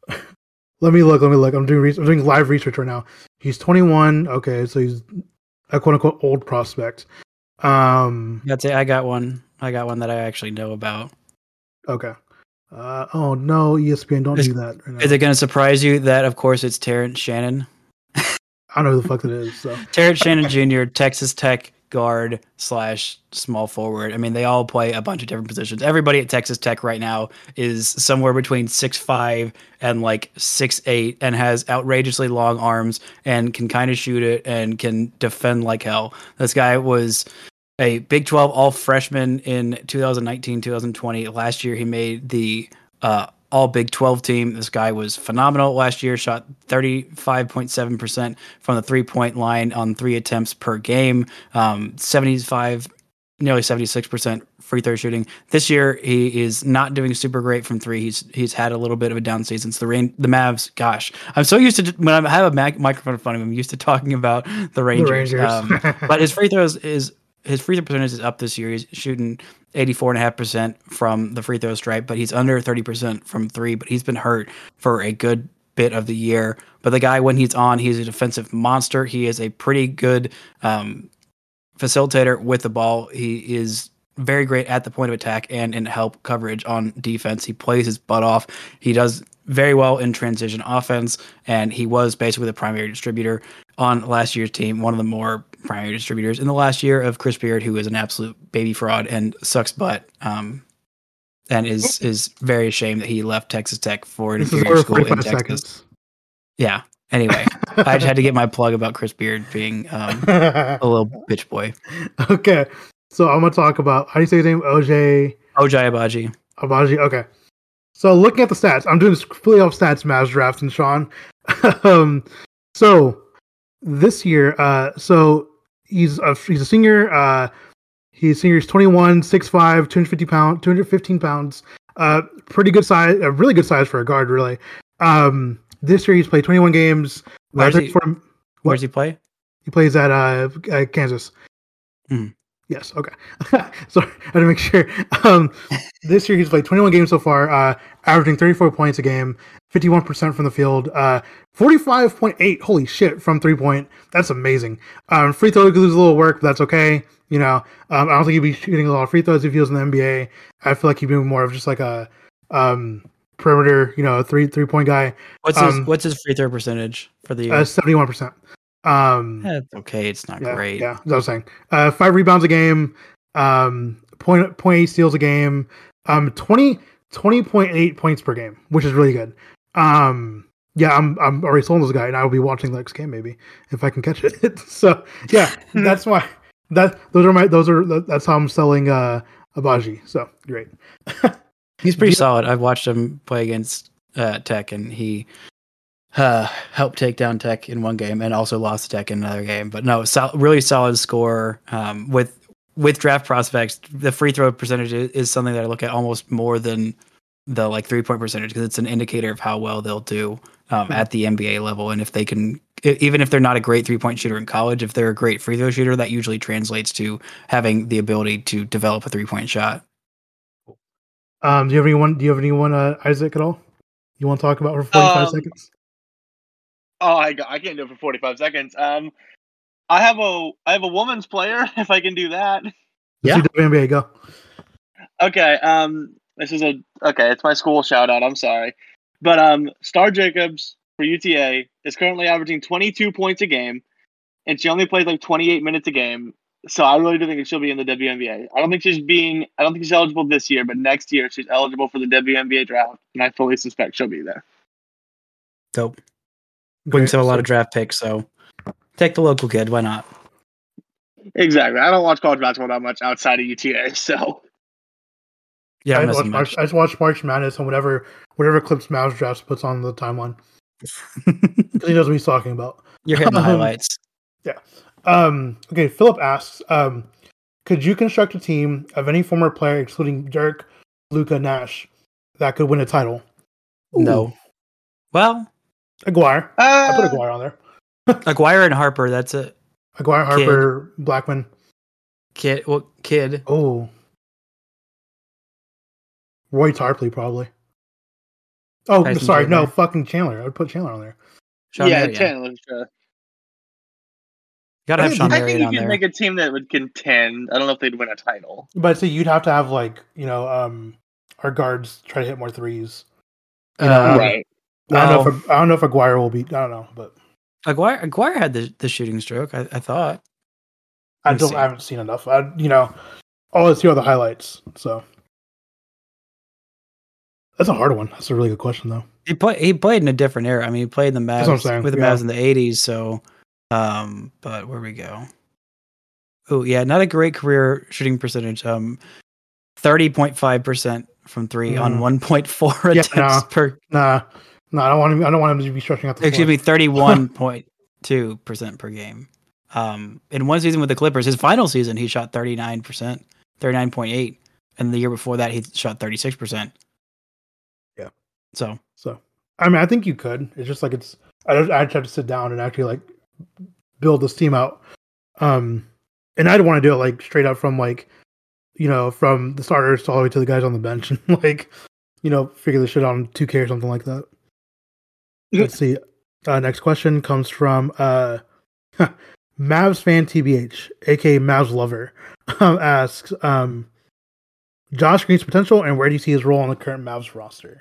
Let me look. Let me look. I'm doing. Re- I'm doing live research right now. He's twenty-one. Okay, so he's a quote unquote old prospect. Um. That's it. I got one. I got one that I actually know about. Okay. Uh. Oh no, E S P N, don't Is- do that. Right now. Is it going to surprise you that, of course, it's Terrence Shannon? I don't know who the fuck that is. So Terrence Shannon Junior, Texas Tech guard slash small forward. I mean, they all play a bunch of different positions. Everybody at Texas Tech right now is somewhere between six five and like six eight and has outrageously long arms and can kind of shoot it and can defend like hell. This guy was a Big twelve all freshman in two thousand nineteen, two thousand twenty. Last year, he made the uh, all Big twelve team. This guy was phenomenal last year, shot thirty-five point seven percent from the three point line on three attempts per game, um, seventy-five, nearly seventy-six percent free throw shooting. This year, he is not doing super great from three. He's he's had a little bit of a down season. So the rain, the Mavs, gosh, I'm so used to when I have a mac- microphone in front of him, I'm used to talking about the Rangers. Rangers. Um, but his free throws is his free throw percentage is up this year. He's shooting eighty-four point five percent from the free throw stripe, but he's under thirty percent from three, but he's been hurt for a good bit of the year. But the guy, when he's on, he's a defensive monster. He is a pretty good um, facilitator with the ball. He is very great at the point of attack and in help coverage on defense. He plays his butt off. He does very well in transition offense, and he was basically the primary distributor on last year's team, one of the more primary distributors in the last year of Chris Beard, who is an absolute baby fraud and sucks butt, um, and is is very ashamed that he left Texas Tech for an this is inferior over school in forty-five Texas. seconds. Yeah. Anyway, I just had to get my plug about Chris Beard being um, a little bitch boy. Okay, so I'm gonna talk about how do you say his name? O J Ojai Abaji. Abaji. Okay, so looking at the stats, I'm doing this completely off stats, Mavs draft, and Sean. um, so this year, uh, so he's a he's a senior. Uh, he's senior. He's twenty-one, six five, two hundred fifty pounds, two hundred fifteen pounds. Uh, pretty good size, a really good size for a guard, really. Um, this year he's played twenty-one games. Where's uh, he? for, Where does he play? He plays at uh, uh Kansas. Mhm. Yes. Okay. Sorry, I had to make sure. Um, this year he's played twenty-one games so far, uh, averaging thirty-four points a game, fifty-one percent from the field, uh, forty-five point eight. Holy shit from three point. That's amazing. Um, free throw could lose a little work, but that's okay. You know, um, I don't think he'd be shooting a lot of free throws if he was in the N B A. I feel like he'd be more of just like a um, perimeter, you know, three three point guy. What's um, his What's his free throw percentage for the year? Uh, seventy-one percent. Um, Eh, it's okay. It's not yeah, great. Yeah, that's what I was saying. Uh, five rebounds a game, um, point point eight steals a game, um, twenty twenty point eight points per game, which is really good. Um, yeah, I'm I'm already sold on this guy, and I will be watching the next game maybe if I can catch it. So yeah, that's why that those are my those are that's how I'm selling uh Abaji. So great. He's pretty Yeah. solid. I've watched him play against uh, Tech, and he uh, helped take down Tech in one game, and also lost to Tech in another game. But no, sol- really solid scorer. Um, with with draft prospects, the free throw percentage is, is something that I look at almost more than the like three point percentage, because it's an indicator of how well they'll do um, at the N B A level, and if they can. Even if they're not a great three point shooter in college, if they're a great free throw shooter, that usually translates to having the ability to develop a three point shot. Um, do you have anyone? Do you have anyone, uh, Isaac, at all? You want to talk about for forty-five Um, seconds? Oh, I, got- I can't do it for forty-five seconds. Um, I have a I have a woman's player if I can do that. Yeah. Let's do W N B A. Go. Okay. Um, this is a okay. It's my school shout out. I'm sorry, but um, Star Jacobs for U T A is currently averaging twenty-two points a game, and she only plays like twenty-eight minutes a game. So I really do think that she'll be in the W N B A. I don't think she's being. I don't think she's eligible this year, but next year she's eligible for the W N B A draft, and I fully suspect she'll be there. Dope. Great. Wings have a lot So- of draft picks, so take the local kid. Why not? Exactly. I don't watch college basketball that much outside of U T A, so Yeah, I I'm just, watch missing March, much. I just watch March Madness and whatever whatever clips Mavs Drafts puts on the timeline because he knows what he's talking about. You're hitting the Um, highlights. Yeah. Um, okay. Philip asks, um, could you construct a team of any former player, excluding Dirk, Luka, Nash, that could win a title? No. Well, Aguirre. I put uh, Aguirre on there. Aguirre and Harper. That's a Aguirre, Harper, Blackman. kid. Well, kid. Oh. Roy Tarpley, probably. Oh, Tyson sorry. No, Chandler. fucking Chandler. I would put Chandler on there. Sean yeah, Marion. Chandler. Sure. Gotta I have think- Sean I think Marion you on could there. make a team that would contend. I don't know if they'd win a title. But I'd say you'd have to have, like, you know, um, our guards try to hit more threes. You Uh, know, um, Right. I don't know well, if I don't know if Aguirre will be. I don't know, but Aguirre, Aguirre had the, the shooting stroke. I, I thought. I Let me don't. see. I haven't seen enough. I, you know, all I see are the highlights. So that's a hard one. That's a really good question, though. He played. He played in a different era. I mean, he played in the That's what I'm Mavs saying, with the yeah. Mavs in the eighties. So, um, but where we go? Oh yeah, not a great career shooting percentage. Um, thirty point five percent from three on Mm. one point four Yeah, attempts no. per. Nah, no, I don't want him. I don't want him to be stretching out the. Excuse floor. me, thirty-one point two percent per game. Um, in one season with the Clippers, his final season, he shot thirty-nine percent, thirty-nine point eight, and the year before that, he shot thirty-six percent. Yeah. So So, I mean, I think you could. It's just like it's. I just, I just have to sit down and actually like build this team out. Um, and I'd want to do it like straight up from like, you know, from the starters all the way to the guys on the bench, and like, you know, figure the shit out on two K or something like that. Let's see. Uh, next question comes from uh, Mavs fan T B H, aka Mavs lover, um, asks, um, Josh Green's potential and where do you see his role on the current Mavs roster?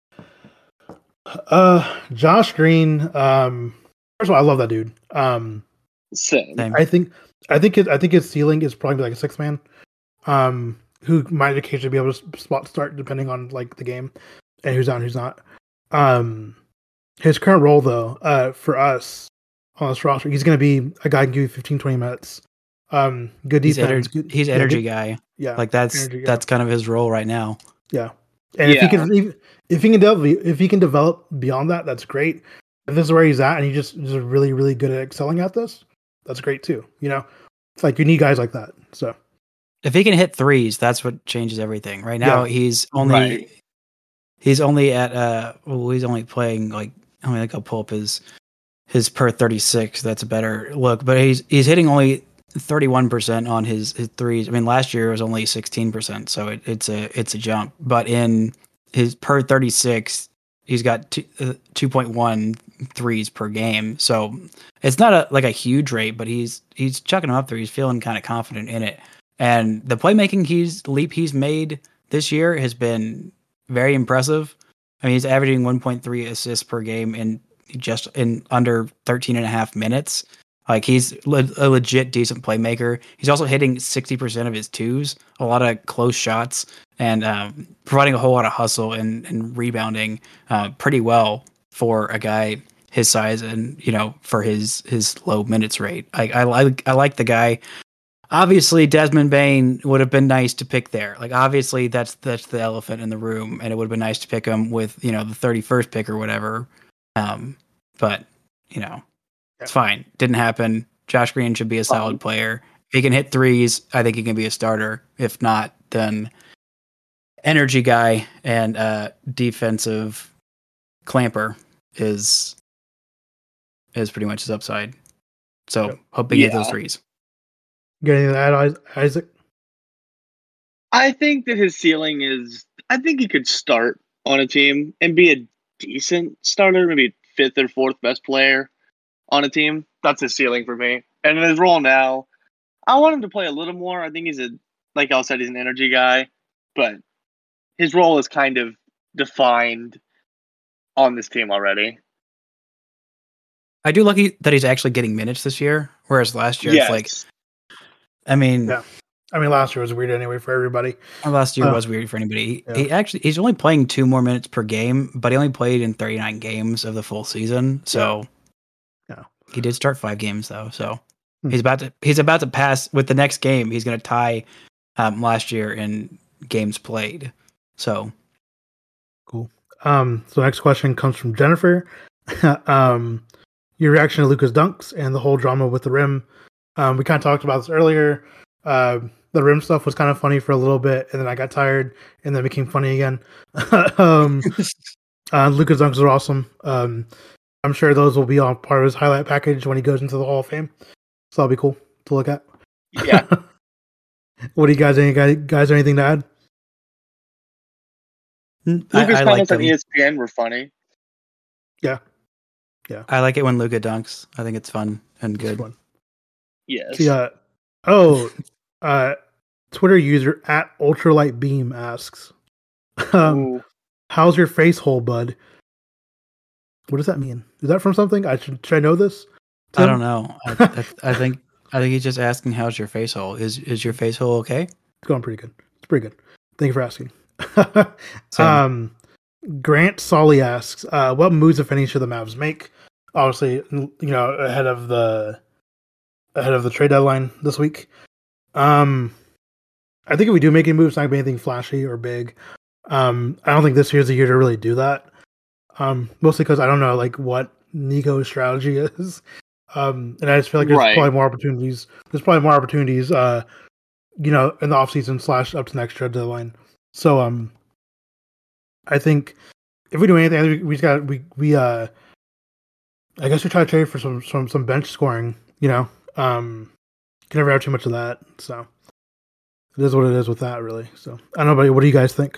Uh, Josh Green. Um, first of all, I love that dude. Um, Same. same. I think, I think his, I think his ceiling is probably like a six man, um, who might occasionally be able to spot start depending on like the game and who's on, who's not. Um, his current role though, uh, for us on this roster, he's going to be a guy who can give you fifteen, twenty minutes. Um, good He's, defense. ener- good, he's yeah, energy good- guy. Yeah, Like that's energy, yeah. that's kind of his role right now. Yeah, and if he Yeah. can, if, if he can develop, if he can develop beyond that, that's great. If this is where he's at, and he just is really, really good at excelling at this, that's great too. You know, it's like you need guys like that. So If he can hit threes, that's what changes everything. Right now, Yeah. he's only Right. he's only at uh well, he's only playing like I mean, I'll pull up his his per thirty-six. That's a better look, but he's he's hitting only thirty-one percent on his, his threes. I mean, last year it was only sixteen percent, so it, it's a it's a jump. But in his per thirty-six, he's got two, uh, two point one threes per game. So it's not a like a huge rate, but he's he's chucking them up there. He's feeling kind of confident in it. And the playmaking he's leap he's made this year has been very impressive. I mean, he's averaging one point three assists per game in just in under thirteen and a half minutes. Like he's le- a legit decent playmaker. He's also hitting sixty percent of his twos, a lot of close shots, and um, providing a whole lot of hustle and, and rebounding uh, pretty well for a guy his size and, you know, for his, his low minutes rate. I, I like, I like the guy. Obviously, Desmond Bain would have been nice to pick there. Like, obviously, that's that's the elephant in the room, and it would have been nice to pick him with, you know, the thirty-first pick or whatever. Um, but, you know, it's fine. Didn't happen. Josh Green should be a solid player. If he can hit threes, I think he can be a starter. If not, then energy guy and uh, defensive clamper is is pretty much his upside. So, Yep. hope he gets Yeah. those threes. get anything to add, Isaac? I think that his ceiling is. I think he could start on a team and be a decent starter, maybe fifth or fourth best player on a team. That's his ceiling for me. And in his role now, I want him to play a little more. I think he's a, like I said, he's an energy guy, but his role is kind of defined on this team already. I do lucky that he's actually getting minutes this year, whereas last year Yes. it's like, I mean, Yeah. I mean, last year was weird anyway for everybody. last year Uh, was weird for anybody. He, yeah. he actually he's only playing two more minutes per game, but he only played in thirty-nine games of the full season, so Yeah. he did start five games though. So Hmm. He's about to he's about to pass with the next game. He's going to tie um, last year in games played. So cool. Um, so next question comes from Jennifer. um, your reaction to Luka's dunks and the whole drama with the rim. Um, we kind of talked about this earlier. Uh, the rim stuff was kind of funny for a little bit, and then I got tired, and then it became funny again. um, uh, Luka's dunks are awesome. Um, I'm sure those will be on part of his highlight package when he goes into the Hall of Fame. So that'll be cool to look at. Yeah. What do you guys, any guys, guys, anything to add? Luka's I, I like comments on them. E S P N were funny. Yeah. Yeah. I like it when Luka dunks. I think it's fun and It's good. fun. Yes. See, uh, oh, uh, Twitter user at Ultralight Beam asks, um, Ooh. how's your face hole, bud? What does that mean? Is that from something? I should, should I know this? I Tim? don't know. I, I, I think I think he's just asking how's your face hole. Is is your face hole okay? It's going pretty good. It's pretty good. Thank you for asking. Same. um, Grant Solly asks, uh, what moves, if any, should the Mavs make? Obviously, you know, ahead of the ahead of the trade deadline this week. Um, I think if we do make any moves, it's not gonna be anything flashy or big. Um, I don't think this year's the year to really do that. Um, mostly because I don't know like what Nico's strategy is. Um, and I just feel like there's Right. probably more opportunities. There's probably more opportunities, uh, you know, in the offseason slash up to next trade deadline. So, um, I think if we do anything, I think we, we just got we we uh, I guess we try to trade for some some some bench scoring. You know, um, can never have too much of that. So it is what it is with that, really. So I don't know, but what do you guys think?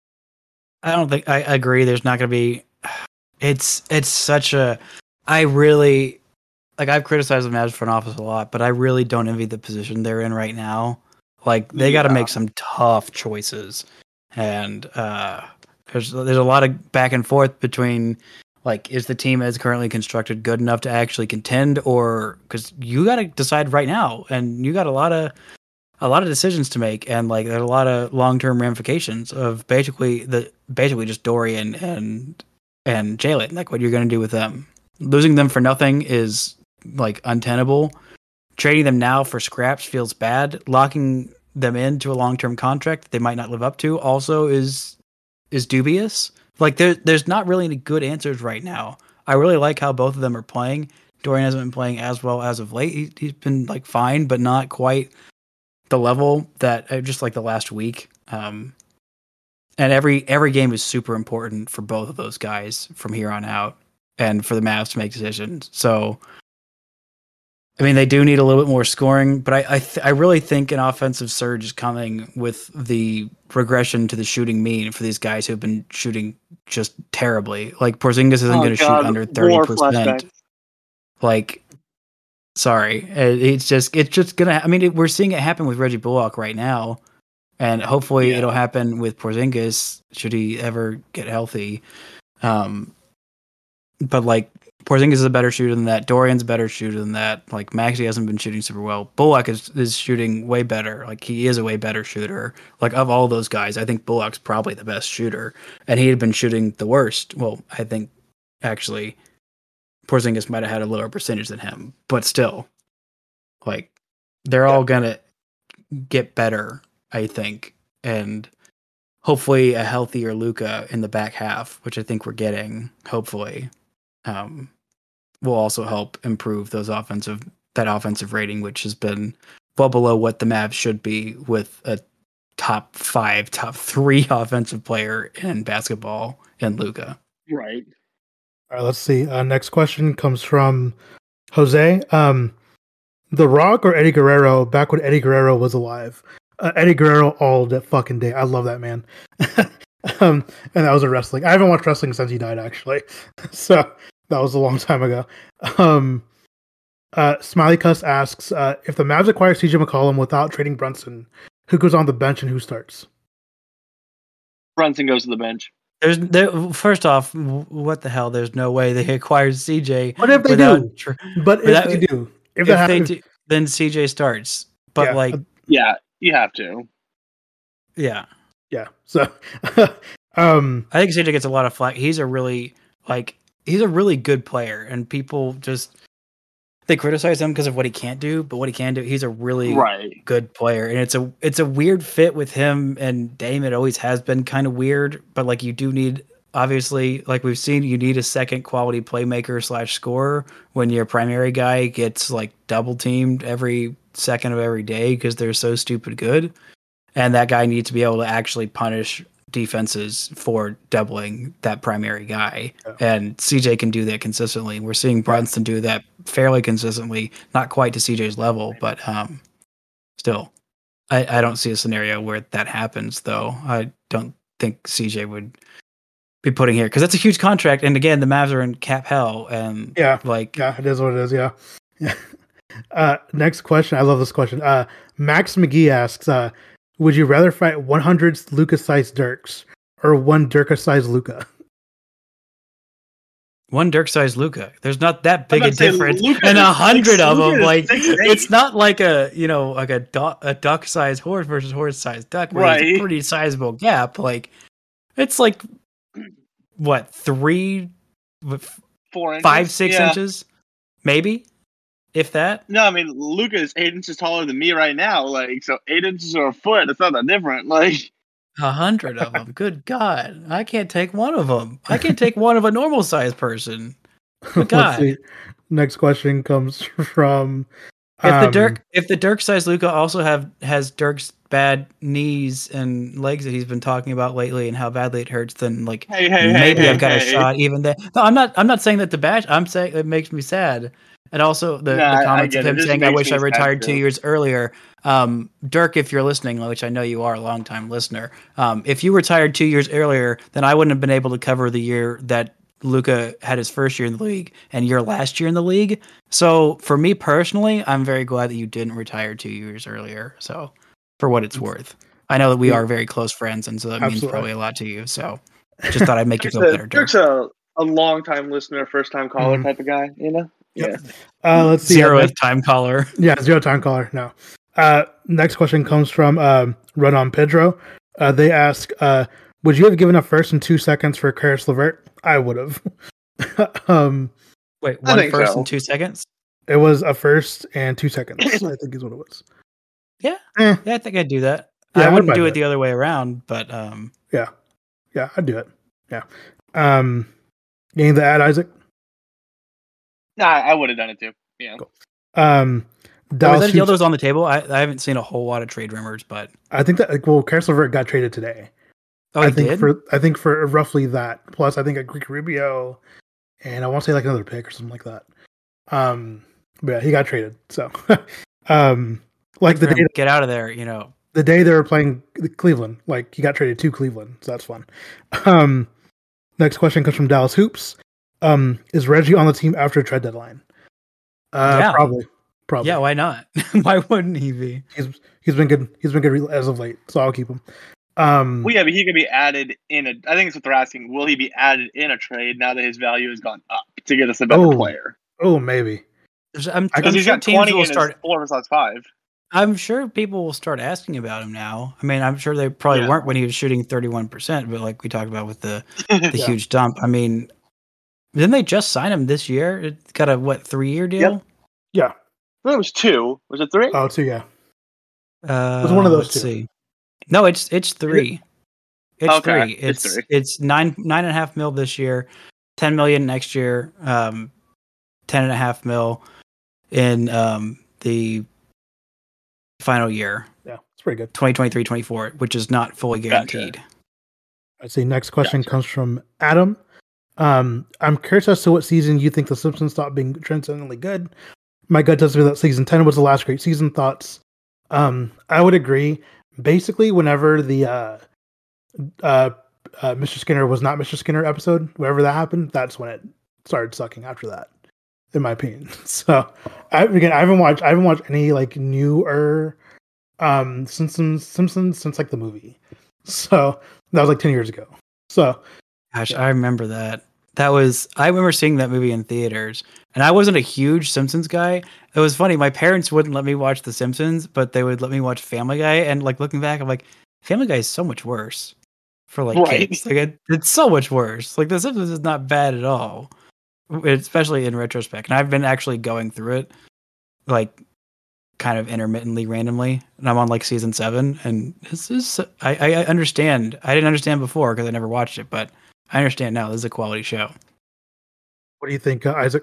I don't think I agree. There's not going to be. It's it's such a. I really like. I've criticized the Mavs front office a lot, but I really don't envy the position they're in right now. Like they got to Yeah. make some tough choices, and uh, there's there's a lot of back and forth between like is the team as currently constructed good enough to actually contend, or because you got to decide right now, and you got a lot of. a lot of decisions to make, and like there's a lot of long-term ramifications of basically the basically just Dorian and and Jalen. Like what you're going to do with them. Losing them for nothing is like untenable. Trading them now for scraps feels bad. Locking them into a long-term contract that they might not live up to also is is dubious. Like there there's not really any good answers right now. I really like how both of them are playing. Dorian hasn't been playing as well as of late. He, he's been like fine, but not quite the level that uh, just like the last week. Um, and every every game is super important for both of those guys from here on out, and for the Mavs to make decisions. So, I mean, they do need a little bit more scoring, but I I, th- I really think an offensive surge is coming with the regression to the shooting mean for these guys who have been shooting just terribly. Like Porzingis isn't Oh, going to shoot God, under thirty war percent. flashbacks. Like, sorry, It- it's just it's just gonna. I mean, it, we're seeing it happen with Reggie Bullock right now, and hopefully Yeah. it'll happen with Porzingis should he ever get healthy. Um, but like Porzingis is a better shooter than that. Dorian's a better shooter than that. Like Maxey hasn't been shooting super well. Bullock is is shooting way better. Like he is a way better shooter. Like of all those guys, I think Bullock's probably the best shooter, and he had been shooting the worst. Well, I think actually. Porzingis might have had a lower percentage than him, but still, like they're all gonna get better, I think, and hopefully a healthier Luka in the back half, which I think we're getting. Hopefully, um, will also help improve those offensive that offensive rating, which has been well below what the Mavs should be with a top five, top three offensive player in basketball in Luka. Right. All right, let's see. Uh, next question comes from Jose. Um, The Rock or Eddie Guerrero back when Eddie Guerrero was alive? Uh, Eddie Guerrero all the fucking day. I love that man. um, and that was a wrestling. I haven't watched wrestling since he died, actually. So that was a long time ago. Um, uh, Smiley Cuss asks uh, if the Mavs acquire C J McCollum without trading Brunson, who goes on the bench and who starts? Brunson goes to the bench. There's there. First off, w- what the hell? There's no way they acquired C J. What if they without do? tr- But if without- they do, if, if that they happens, do, then C J starts. But Yeah. like, Yeah, you have to. yeah, yeah. So, um, I think C J gets a lot of flack. He's a really like he's a really good player, and people just they criticize him because of what he can't do, but what he can do, he's a really Right. good player, and it's a it's a weird fit with him and Dame. It always has been kind of weird, but like you do need, obviously, like we've seen, you need a second quality playmaker slash scorer when your primary guy gets like double teamed every second of every day because they're so stupid good, and that guy needs to be able to actually punish defenses for doubling that primary guy. Yeah. And C J can do that consistently. We're seeing Brunson do that fairly consistently, not quite to C J's level, but um, still, I, I don't see a scenario where that happens, though. I don't think C J would be putting here because that's a huge contract. And again, the Mavs are in cap hell. And yeah, like, yeah, it is what it is. Yeah. Yeah. Uh, next question. I love this question. Uh, Max McGee asks, uh, would you rather fight one hundred Luka-sized Dirks or one Dirk-sized Luka? One Dirk-sized Luka. There's not that big a difference, Luka and a hundred of them. Like six, it's not like a you know like a duck a duck-sized horse versus horse-sized duck, where right. It's a pretty sizable gap. Like it's like what three, four, inches? five, six yeah. inches, maybe. If that? No, I mean Luka is eight inches taller than me right now. Like, so eight inches or a foot, it's not that different. Like, a hundred of them. Good God, I can't take one of them. I can't take one of a normal sized person. Good God. Next question comes from if um, the Dirk, if the Dirk sized Luka also have has Dirk's bad knees and legs that he's been talking about lately and how badly it hurts, then like hey, hey, maybe hey, I've got hey, a shot even there. No, I'm not. I'm not saying that the bash. I'm saying it makes me sad. And also the, nah, the comments of him saying, I wish I retired too. two years earlier. Um, Dirk, if you're listening, which I know you are a longtime listener, um, if you retired two years earlier, then I wouldn't have been able to cover the year that Luka had his first year in the league and your last year in the league. So for me personally, I'm very glad that you didn't retire two years earlier. So for what it's worth, I know that we are very close friends, and so that Absolutely. means probably a lot to you. So just thought I'd make you feel a, better, Dirk. Dirk's a, a long-time listener, first-time caller mm-hmm. type of guy, you know? Yeah. Uh, let's see. Zero uh, time caller. Yeah, zero time caller. No. Uh, next question comes from um, Run on Pedro. Uh, they ask, uh, would you have given up first in two seconds for Karis LeVert? I would have. um, Wait, one first so. in two seconds? It was a first and two seconds, I think is what it was. Yeah. Eh. Yeah, I think I'd do that. Yeah, I wouldn't do it the other way around, but... Um... Yeah. Yeah, I'd do it. Yeah. Um, anything to add, Isaac? Nah, I would have done it too. Yeah. Cool. Um, Dallas was that Dildo's on the table? I, I haven't seen a whole lot of trade rumors, but I think that well, Karis LeVert got traded today. Oh, I he think did? for I think for roughly that. Plus, I think a Greek Rubio, and I want to say like another pick or something like that. Um, but yeah, he got traded. So, um, like the day get out of there, you know. The day they were playing Cleveland, like he got traded to Cleveland, so that's fun. Um, next question comes from Dallas Hoops. Um, is Reggie on the team after trade deadline? Uh, yeah. Probably. Probably. Yeah, why not? Why wouldn't he be? He's he's been good. He's been good as of late, so I'll keep him. Um, well, yeah, but he could be added in a. I think that's what they're asking. Will he be added in a trade now that his value has gone up to get us a better oh, player? Oh, maybe. I'm, because I'm he's sure got twenty will in start. His four versus five. I'm sure people will start asking about him now. I mean, I'm sure they probably yeah. weren't when he was shooting thirty-one percent, but like we talked about with the the yeah. huge dump. I mean, didn't they just sign him this year? It got a what three year deal? Yep. Yeah. I think it was two. Was it three? Oh, two. Yeah. Uh, it was one of those let's two. See. No, it's it's three. It's okay. three. It's it's, three. it's nine nine and a half mil this year, ten million next year, um, ten and a half mil in um the final year. Yeah, it's pretty good. twenty twenty-three twenty-four, which is not fully guaranteed. Gotcha. I see. Next question gotcha. comes from Adam. Um, I'm curious as to what season you think The Simpsons stopped being transcendently good. My gut tells me that season ten was the last great season. Thoughts? Um, I would agree. Basically, whenever the uh, uh, uh, Mister Skinner was not Mister Skinner episode, whenever that happened, that's when it started sucking. After that, in my opinion. So, I again, I haven't watched. I haven't watched any like newer um, Simpsons Simpsons since like the movie. So that was like ten years ago. So, gosh, yeah. I remember that. That was I remember seeing that movie in theaters, and I wasn't a huge Simpsons guy. It was funny. My parents wouldn't let me watch The Simpsons, but they would let me watch Family Guy. And like looking back, I'm like, Family Guy is so much worse for like right. kids. Like it, it's so much worse. Like The Simpsons is not bad at all. especially in retrospect. And I've been actually going through it, like, kind of intermittently, randomly. And I'm on like season seven, and this is I, I understand. I didn't understand before because I never watched it, but I understand now. This is a quality show. What do you think, uh, Isaac?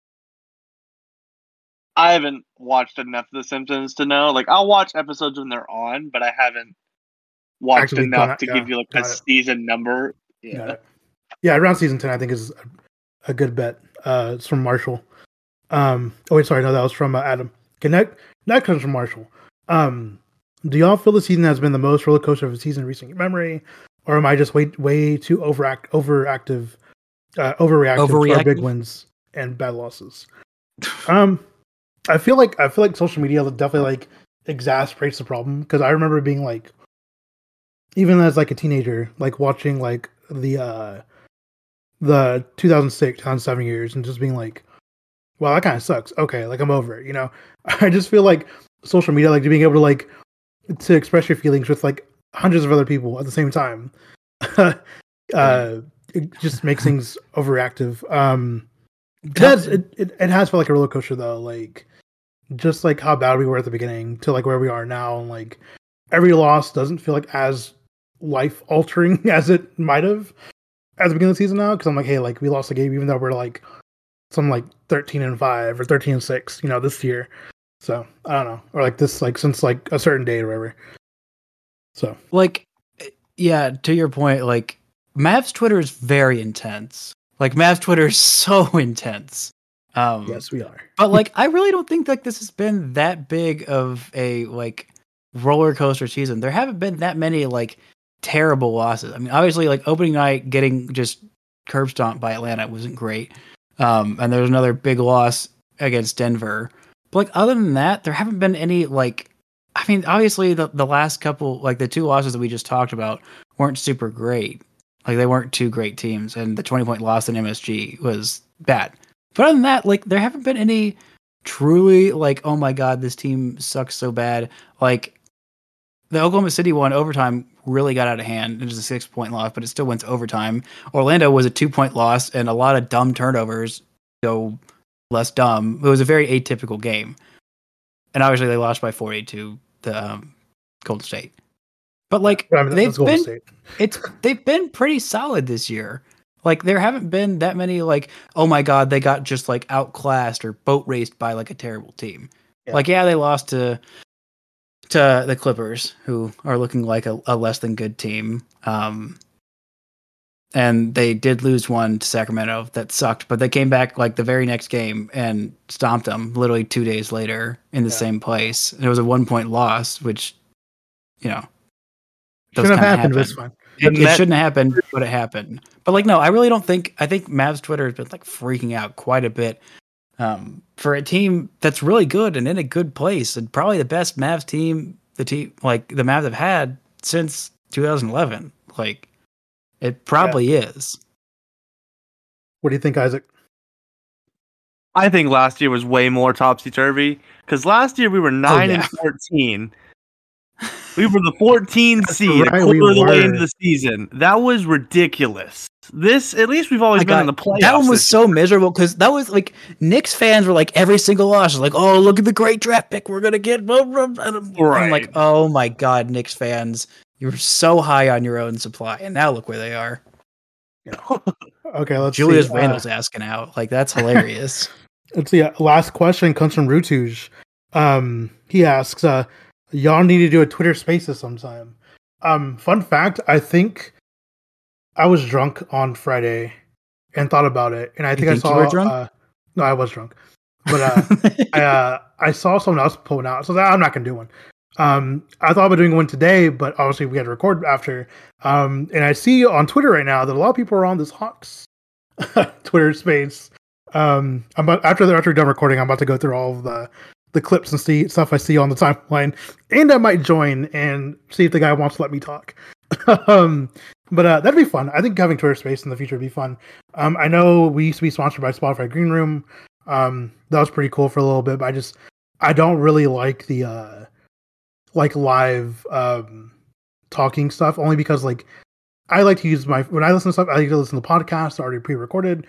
I haven't watched enough of The Simpsons to know. Like, I'll watch episodes when they're on, but I haven't watched Actually enough gone- to yeah, give you like a got it. season number. Got Yeah. it. Yeah, around season ten, I think is a, a good bet. Uh, it's from Marshall. Um, oh wait, sorry, no, that was from uh, Adam. Okay, that that comes from Marshall. Um, do y'all feel the season has been the most roller coaster of a season in recent memory, or am I just way way too overact overactive, uh, overreactive to our big Overreactive? wins and bad losses? Um, I feel like I feel like social media definitely like exacerbates the problem, because I remember being like, even as like a teenager, like watching like the uh the two thousand six, two thousand seven years, and just being like, well, that kind of sucks. Okay, like I'm over it, you know. I just feel like social media, like being able to like to express your feelings with like hundreds of other people at the same time, uh, it just makes things overreactive. Um, it has it, it, it has felt like a roller coaster though, like just like how bad we were at the beginning to like where we are now, and like every loss doesn't feel like as life altering as it might have at the beginning of the season now, because I'm like, hey, like we lost the game even though we're like some like thirteen and five or thirteen and six, you know, this year. So I don't know, or like this, like since like a certain date or whatever. So Like, yeah, to your point, like Mavs Twitter is very intense. Like Mavs Twitter is so intense. Um, yes, we are. but like, I really don't think like this has been that big of a like roller coaster season. There haven't been that many like terrible losses. I mean, obviously, like opening night getting just curb stomped by Atlanta wasn't great. Um, and there's another big loss against Denver. But like other than that, there haven't been any like. I mean, obviously the the last couple, like the two losses that we just talked about, weren't super great. Like they weren't two great teams, and the twenty point loss in M S G was bad. But other than that, like there haven't been any truly like, oh my god, this team sucks so bad. Like the Oklahoma City one overtime really got out of hand. It was a six point loss, but it still went to overtime. Orlando was a two point loss, and a lot of dumb turnovers go less dumb. It was a very atypical game, and obviously they lost by forty to the um, Golden State. But like But I mean, they've that's Golden been, State. it's they've been pretty solid this year. Like there haven't been that many like, oh my god, they got just like outclassed or boat raced by like a terrible team. Yeah. Like yeah, they lost to to the Clippers, who are looking like a, a less than good team. Um, and they did lose one to Sacramento that sucked, but they came back like the very next game and stomped them literally two days later in the Yeah. same place. And it was a one point loss, which, you know, those Shouldn't have kinda happened, but happen. it's fine. It, And it that- shouldn't have happened, but it happened. But like, no, I really don't think. I think Mavs Twitter has been like freaking out quite a bit um, for a team that's really good and in a good place, and probably the best Mavs team the team like the Mavs have had since two thousand eleven. Like, it probably is. What do you think, Isaac? I think last year was way more topsy turvy because last year we were nine yeah. and fourteen. We were the fourteenth That's seed, right, a we quarter of the way were. into the season. That was ridiculous. This, at least, we've always My been in God, the playoffs. that one was this so miserable because that was like Knicks fans were like every single loss was like, oh, look at the great draft pick we're gonna get. Blah, blah, blah. And I'm Right. like, oh my God, Knicks fans, you were so high on your own supply, and now look where they are. Okay, let's Julius see. Uh, Randle's asking out. Like that's hilarious. Let's see. Uh, last question comes from Rutuj. Um, he asks, uh, "Y'all need to do a Twitter Spaces sometime." Um, fun fact: I think I was drunk on Friday and thought about it, and I You think I think you saw. were drunk? Uh, no, I was drunk, but uh, I uh, I saw someone else pulling out, so that, I'm not gonna do one. Um, I thought about doing one today, but obviously we had to record after. Um, and I see on Twitter right now that a lot of people are on this Hawks Twitter space. Um, I'm about, after they're after we're done recording, I'm about to go through all of the the clips and see stuff I see on the timeline, and I might join and see if the guy wants to let me talk. um, but uh, that'd be fun. I think having Twitter space in the future would be fun. Um, I know we used to be sponsored by Spotify Green Room. Um, that was pretty cool for a little bit, but I just I don't really like the uh, like live um, talking stuff, only because like I like to use my when I listen to stuff, I like to listen to podcasts already pre-recorded.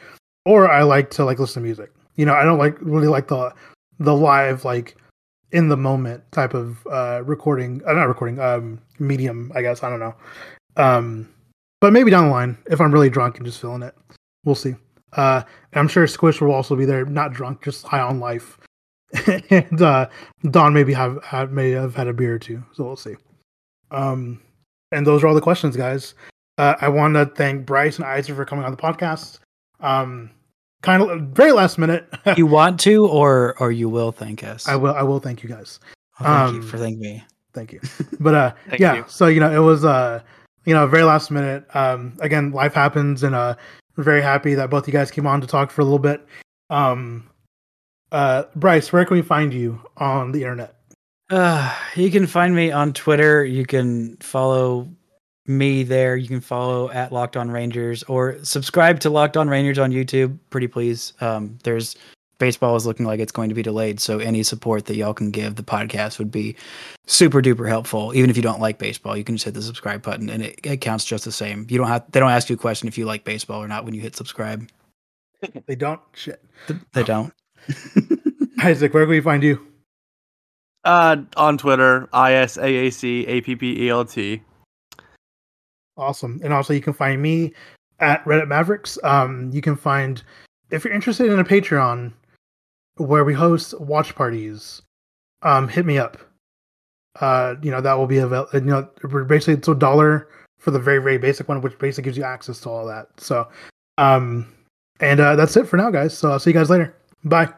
or I like to like listen to music. You know, I don't like really like the the live like in the moment type of uh, recording. Uh, not recording. Um, medium, I guess. I don't know. Um, but maybe down the line, if I'm really drunk and just feeling it, we'll see. Uh, and I'm sure Squish will also be there, not drunk, just high on life. and uh, Don maybe have, have may have had a beer or two, so we'll see. Um, and those are all the questions, guys. Uh, I want to thank Bryce and Isaac for coming on the podcast. Um, kind of very last minute. You want to, or or you will thank us. I will. I will thank you guys. Oh, thank um, you for thanking me. Thank you. But uh, Thank yeah. you. So you know, it was uh, you know, very last minute. Um, again, life happens, and uh, we're very happy that both you guys came on to talk for a little bit. Um, uh, Bryce, where can we find you on the internet? Uh, you can find me on Twitter. You can follow me there. You can follow at Locked On Rangers or subscribe to Locked On Rangers on YouTube. Pretty please. Um, there's baseball is looking like it's going to be delayed, so any support that y'all can give the podcast would be super duper helpful. Even if you don't like baseball, you can just hit the subscribe button, and it, it counts just the same. You don't have they don't ask you a question if you like baseball or not when you hit subscribe. They don't. Shit. They don't. Isaac, where can we find you? Uh, on Twitter, I S A A C A P P E L T. Awesome. And also you can find me at Reddit Mavericks. Um, you can find, if you're interested in a Patreon where we host watch parties, um, hit me up. Uh, you know, that will be available. You know, we're basically, it's a dollar for the very, very basic one, which basically gives you access to all that. So, um, and uh, that's it for now, guys. So I'll see you guys later. Bye.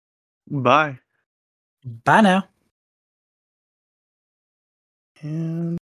Bye. Bye now. And